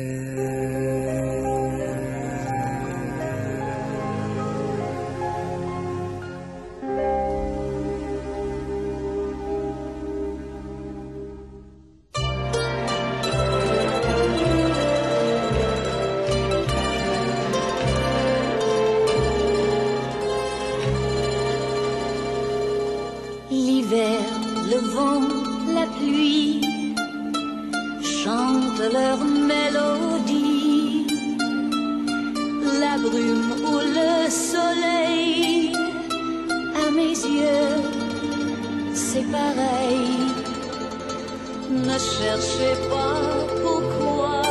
L'hiver, le vent, la pluie chantent leur mélodie. La brume ou le soleil, à mes yeux, c'est pareil. Ne cherchez pas pourquoi,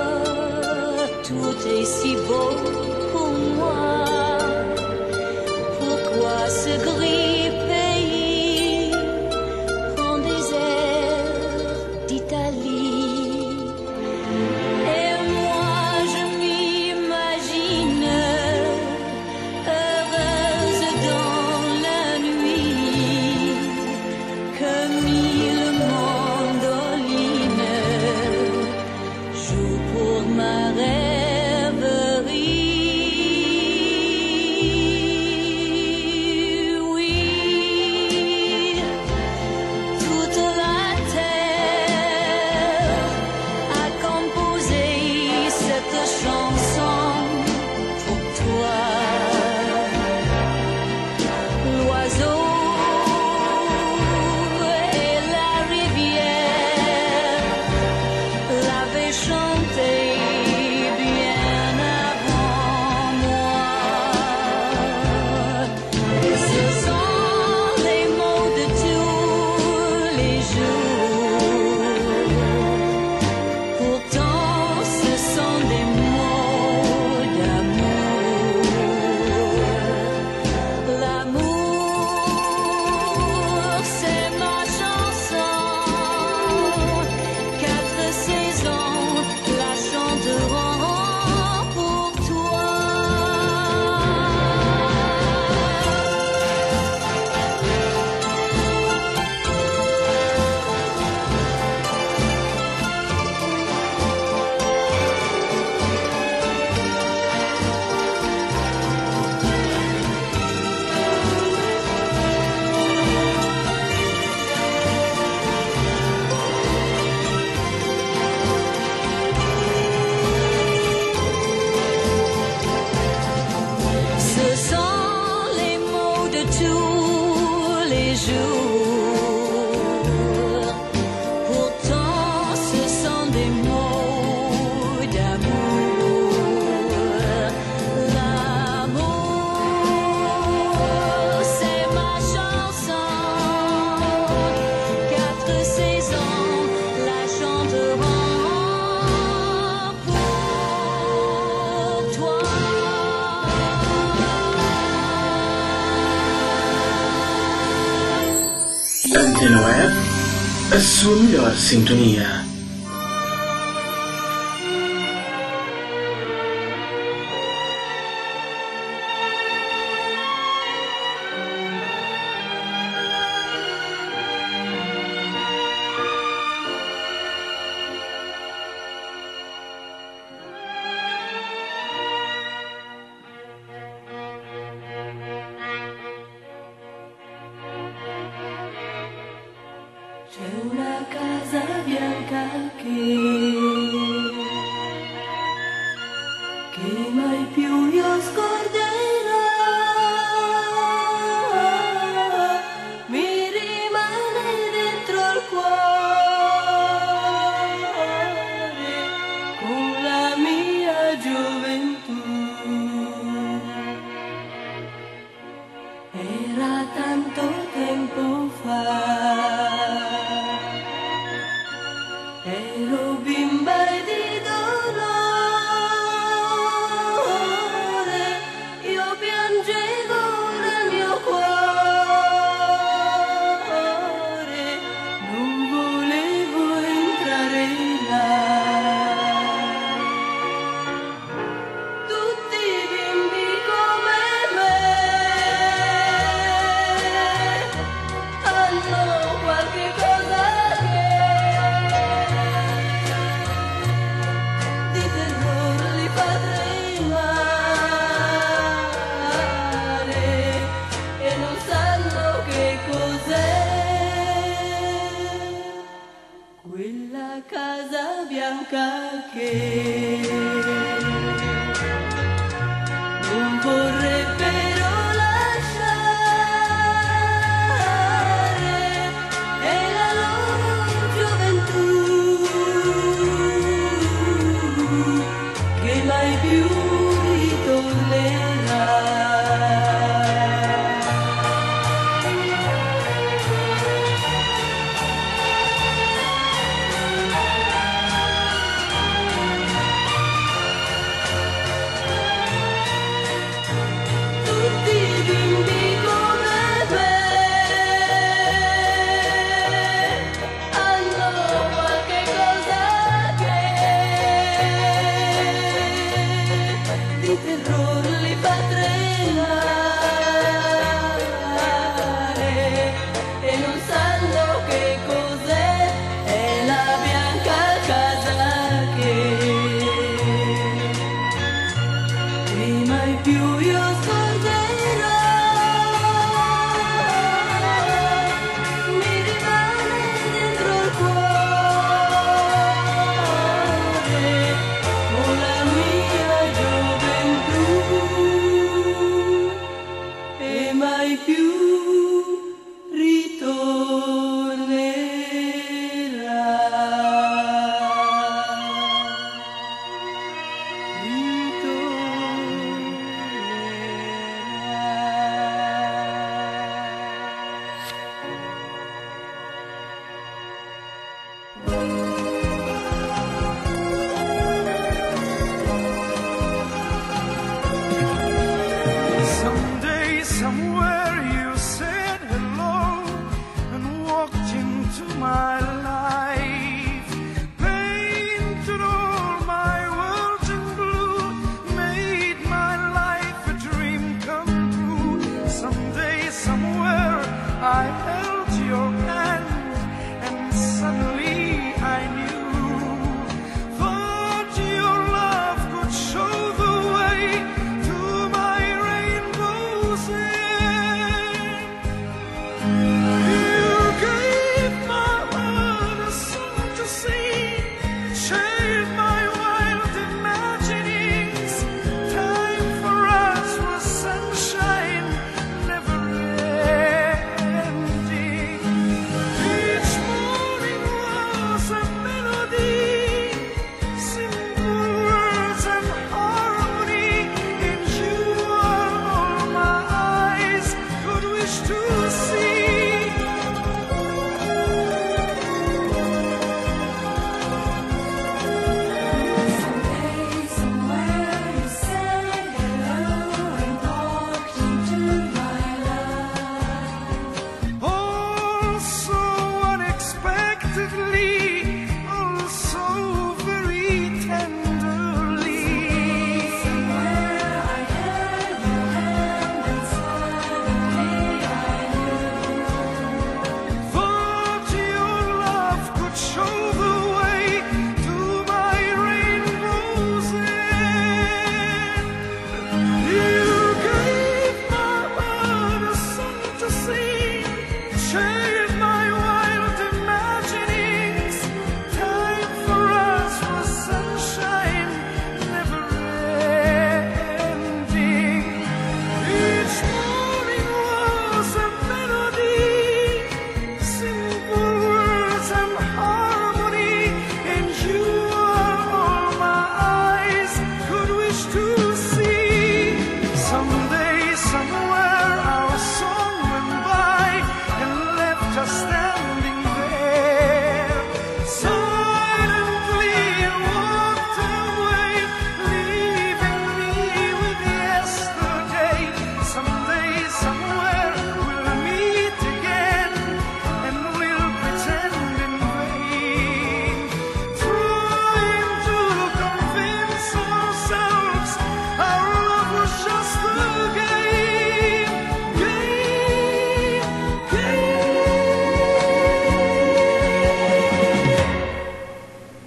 tout est si beau pour moi. Pourquoi ce gris pays prend des airs d'Italie? Et moi je m'imagine heureuse dans la nuit, que mille mandolines jouent pour ma rêverie. Web, a sua melhor sintonia. C'è una casa bianca che, che mai più io scorderò, mi rimane dentro il cuore con la mia gioventù. Era tanto tempo fa, ero bimba di dolore, io piangevo nel mio cuore, non volevo entrare là. Tutti i bimbi come me hanno qualche cosa che di terrore li fa tremare e non sanno che cos'è quella casa bianca che non vorrebbero lasciare, è la loro gioventù che mai più ritornerà.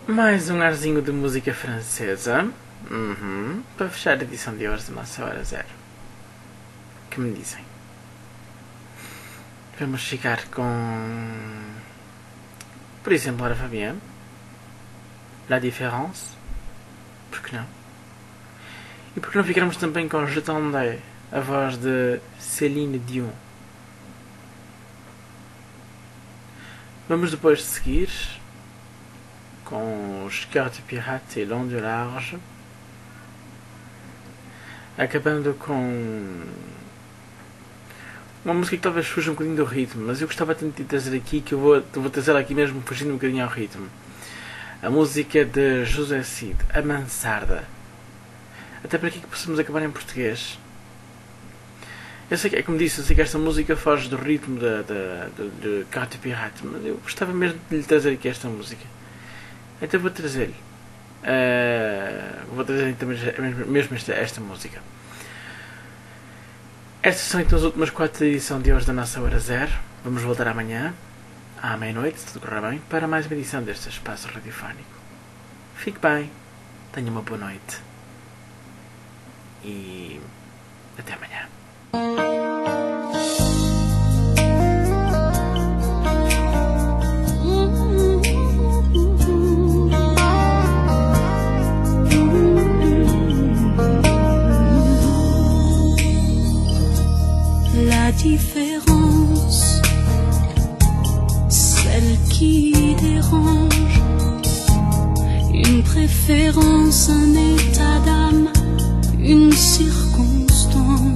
Mais um arzinho de música francesa. Uhum. Para fechar a edição de hoje da nossa Hora Zero. O que me dizem? Vamos ficar com... Por exemplo, Lara Fabian. La Différence. Por que não? E por que não ficarmos também com Je t'aimais, a voz de Céline Dion. Vamos depois seguir com os Cœurs de Pirate et Long de Large, acabando com uma música que talvez fuja um bocadinho do ritmo, mas eu gostava tanto de trazer aqui que eu vou, vou trazer aqui mesmo fugindo um bocadinho ao ritmo. A música de José Cid, A Mansarda. Até para aqui que possamos acabar em português. Eu sei que, é como disse, eu sei que esta música foge do ritmo de, de, de, de Cœurs de Pirate, mas eu gostava mesmo de lhe trazer aqui esta música. Então vou trazer-lhe. Uh, vou trazer também mesmo esta, esta música. Estas são então as últimas quatro edições de hoje da nossa Hora Zero. Vamos voltar amanhã, à meia-noite, se tudo correr bem, para mais uma edição deste espaço radiofónico. Fique bem, tenha uma boa noite e até amanhã. La différence, celle qui dérange, une préférence, un état d'âme, une circonstance,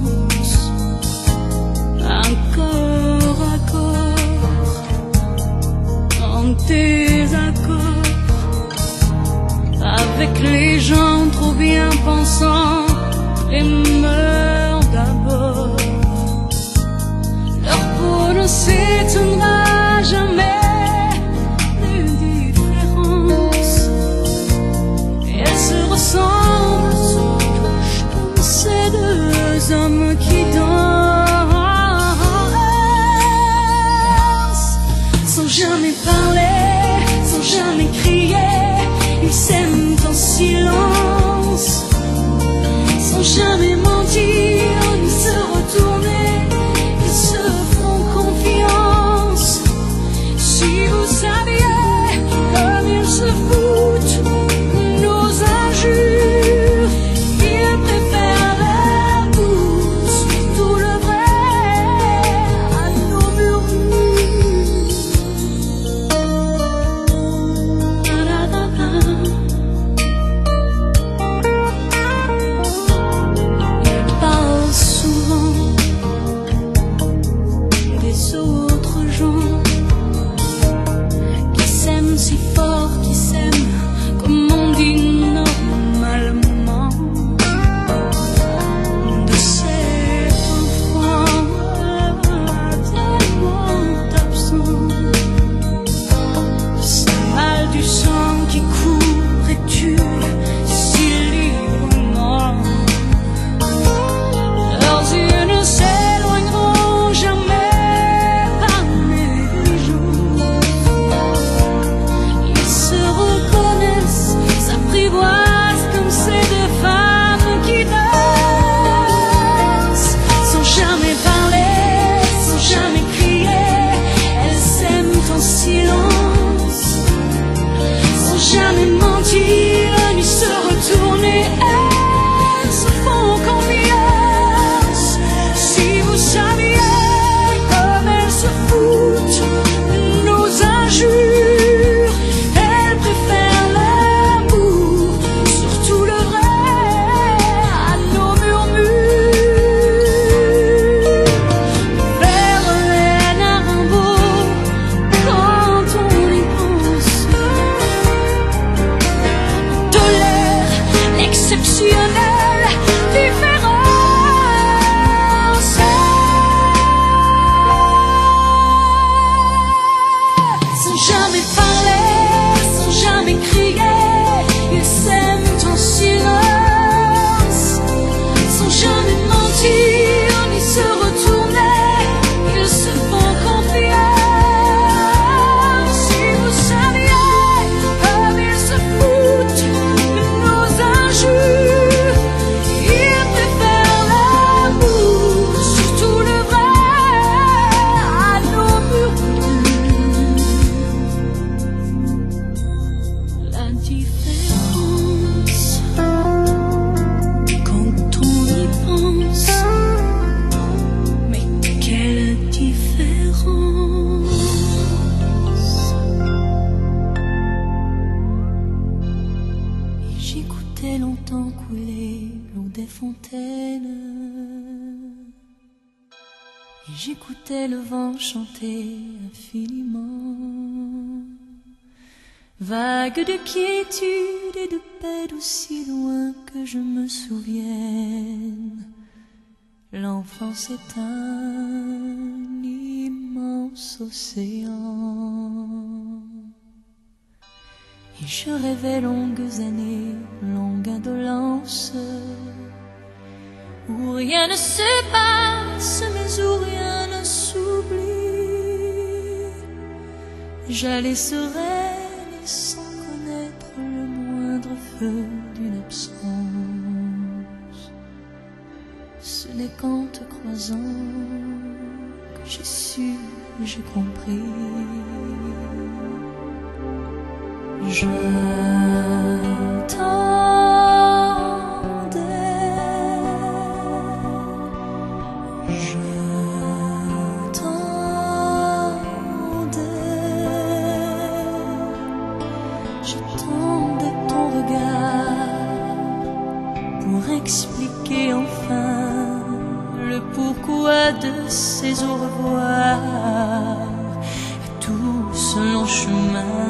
un corps à corps, en désaccord, avec les gens trop bien pensants et meurent d'abord. Ne s'étonnera jamais des différences. Et elles se ressemblent comme ces deux hommes qui dansent sans jamais parler, sans jamais crier. Ils s'aiment en silence, sans jamais mentir ni se retourner. Si vous saviez comme ils se foutent de nos injures, ils préfèrent la douce, tout le vrai à nos murmures. Ils parlent souvent des autres gens si fort, qui s'aiment laissais longtemps couler l'eau des fontaines. Et j'écoutais le vent chanter infiniment. Vague de quiétude et de paix d'aussi loin que je me souvienne. L'enfance est un immense océan. Et je rêvais longues années, longue indolence, où rien ne se passe, mais où rien ne s'oublie. J'allais sereine et sans connaître le moindre feu d'une absence. Ce n'est qu'en te croisant que j'ai su, j'ai compris. J'attendais, j'attendais, j'attendais ton regard pour expliquer enfin le pourquoi de ces au revoir et tout ce long chemin.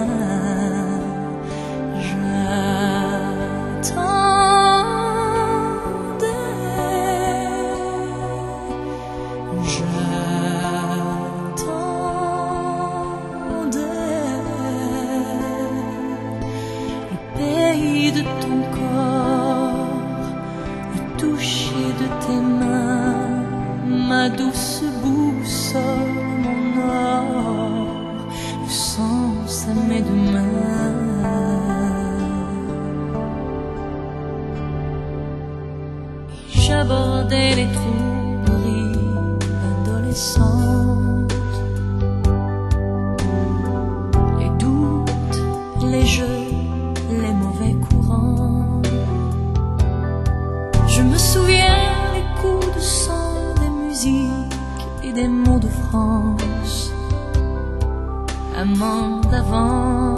Ma douce boussole, mon or, le sens à mes deux mains. Et j'abordais les tromperies adolescentes, les doutes, les jeux, les mauvais courants. Je me souviens les coups de sang et des mots de France, amants d'avant.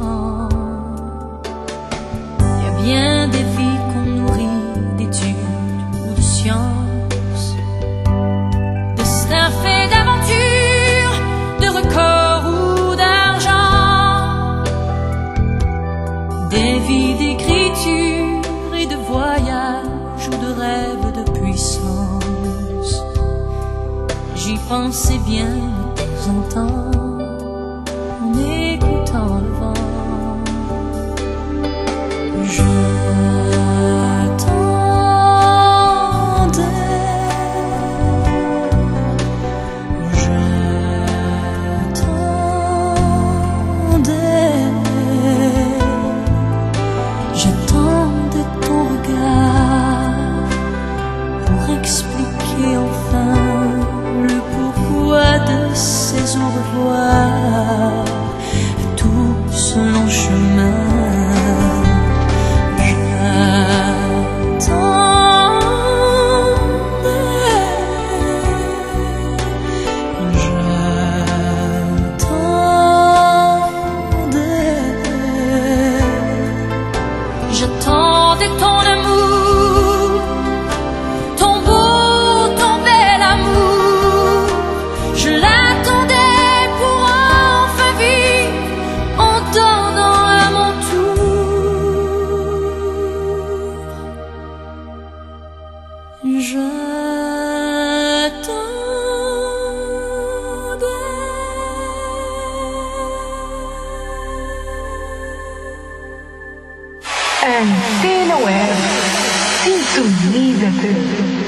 Il y a bien des vies qu'on nourrit d'études ou de sciences, destin fait d'aventures, de records ou d'argent, des vies d'écriture et de voyage ou de rêves de puissance. J'y pensais bien de temps en temps, en écoutant le vent. J'attendais, j'attendais, j'attendais ton regard pour expliquer enfin le pourquoi de ces au revoir, tout ce long chemin. J'attendais, j'attendais ton amour, ton beau, ton bel amour. Je l'attendais pour enfin vivre en donnant à mon tour. J'attendais. Antena Web. Sintoniza-te.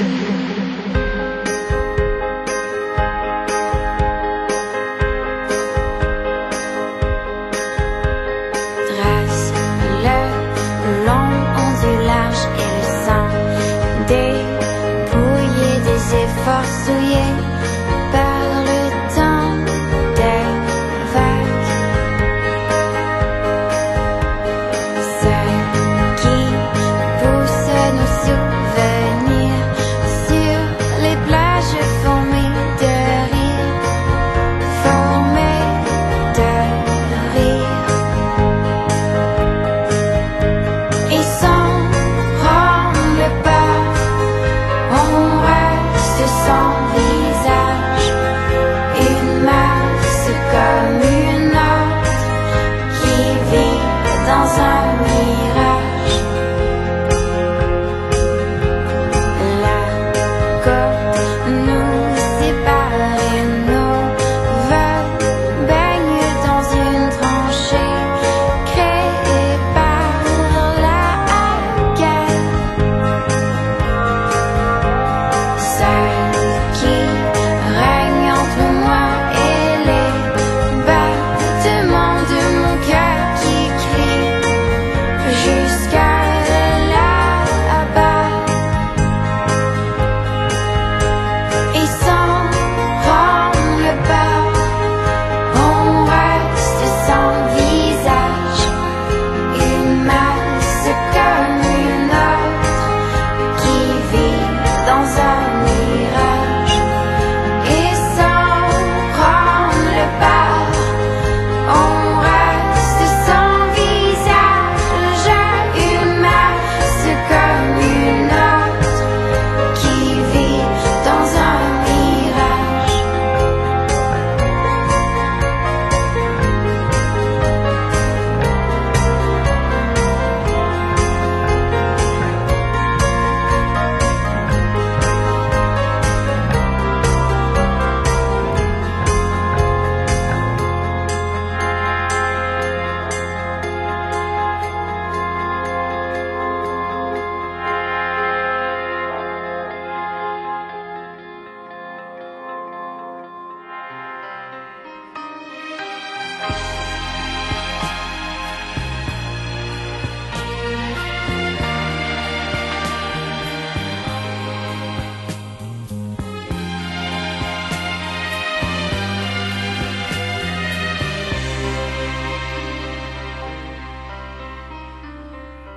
Efforts souillés par le temps des vagues. Ce qui pousse nos souvenirs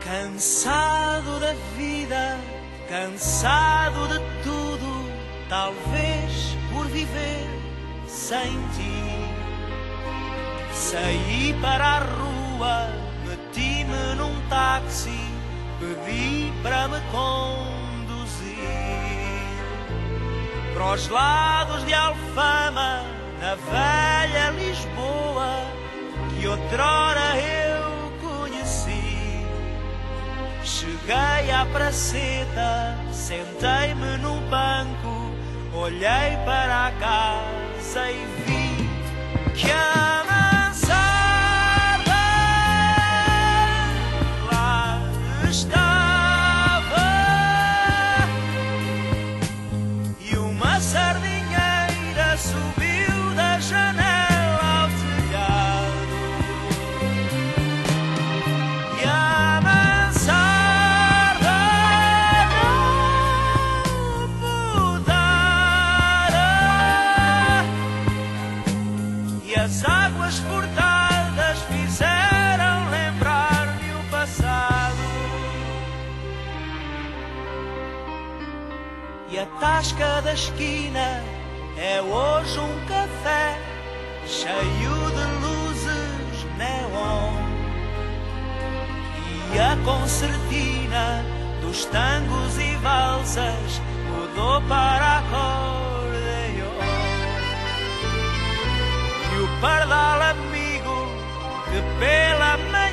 Cansado da vida, cansado de tudo, talvez por viver sem ti. Saí para a rua, meti-me num táxi, pedi para me conduzir para os lados de Alfama, na velha Lisboa que outrora eu conheci. Cheguei à praceta, sentei-me no banco, olhei para a casa e vi que a mansarda lá estava e uma sardinheira subiu da janela ao telhado. E a mansarda não mudara e as águas cortadas fizeram lembrar-me o passado. E a tasca da esquina é hoje um café cheio de luzes neon. E a concertina dos tangos e valsas mudou para acordeon. E o pardal amigo que pela manhã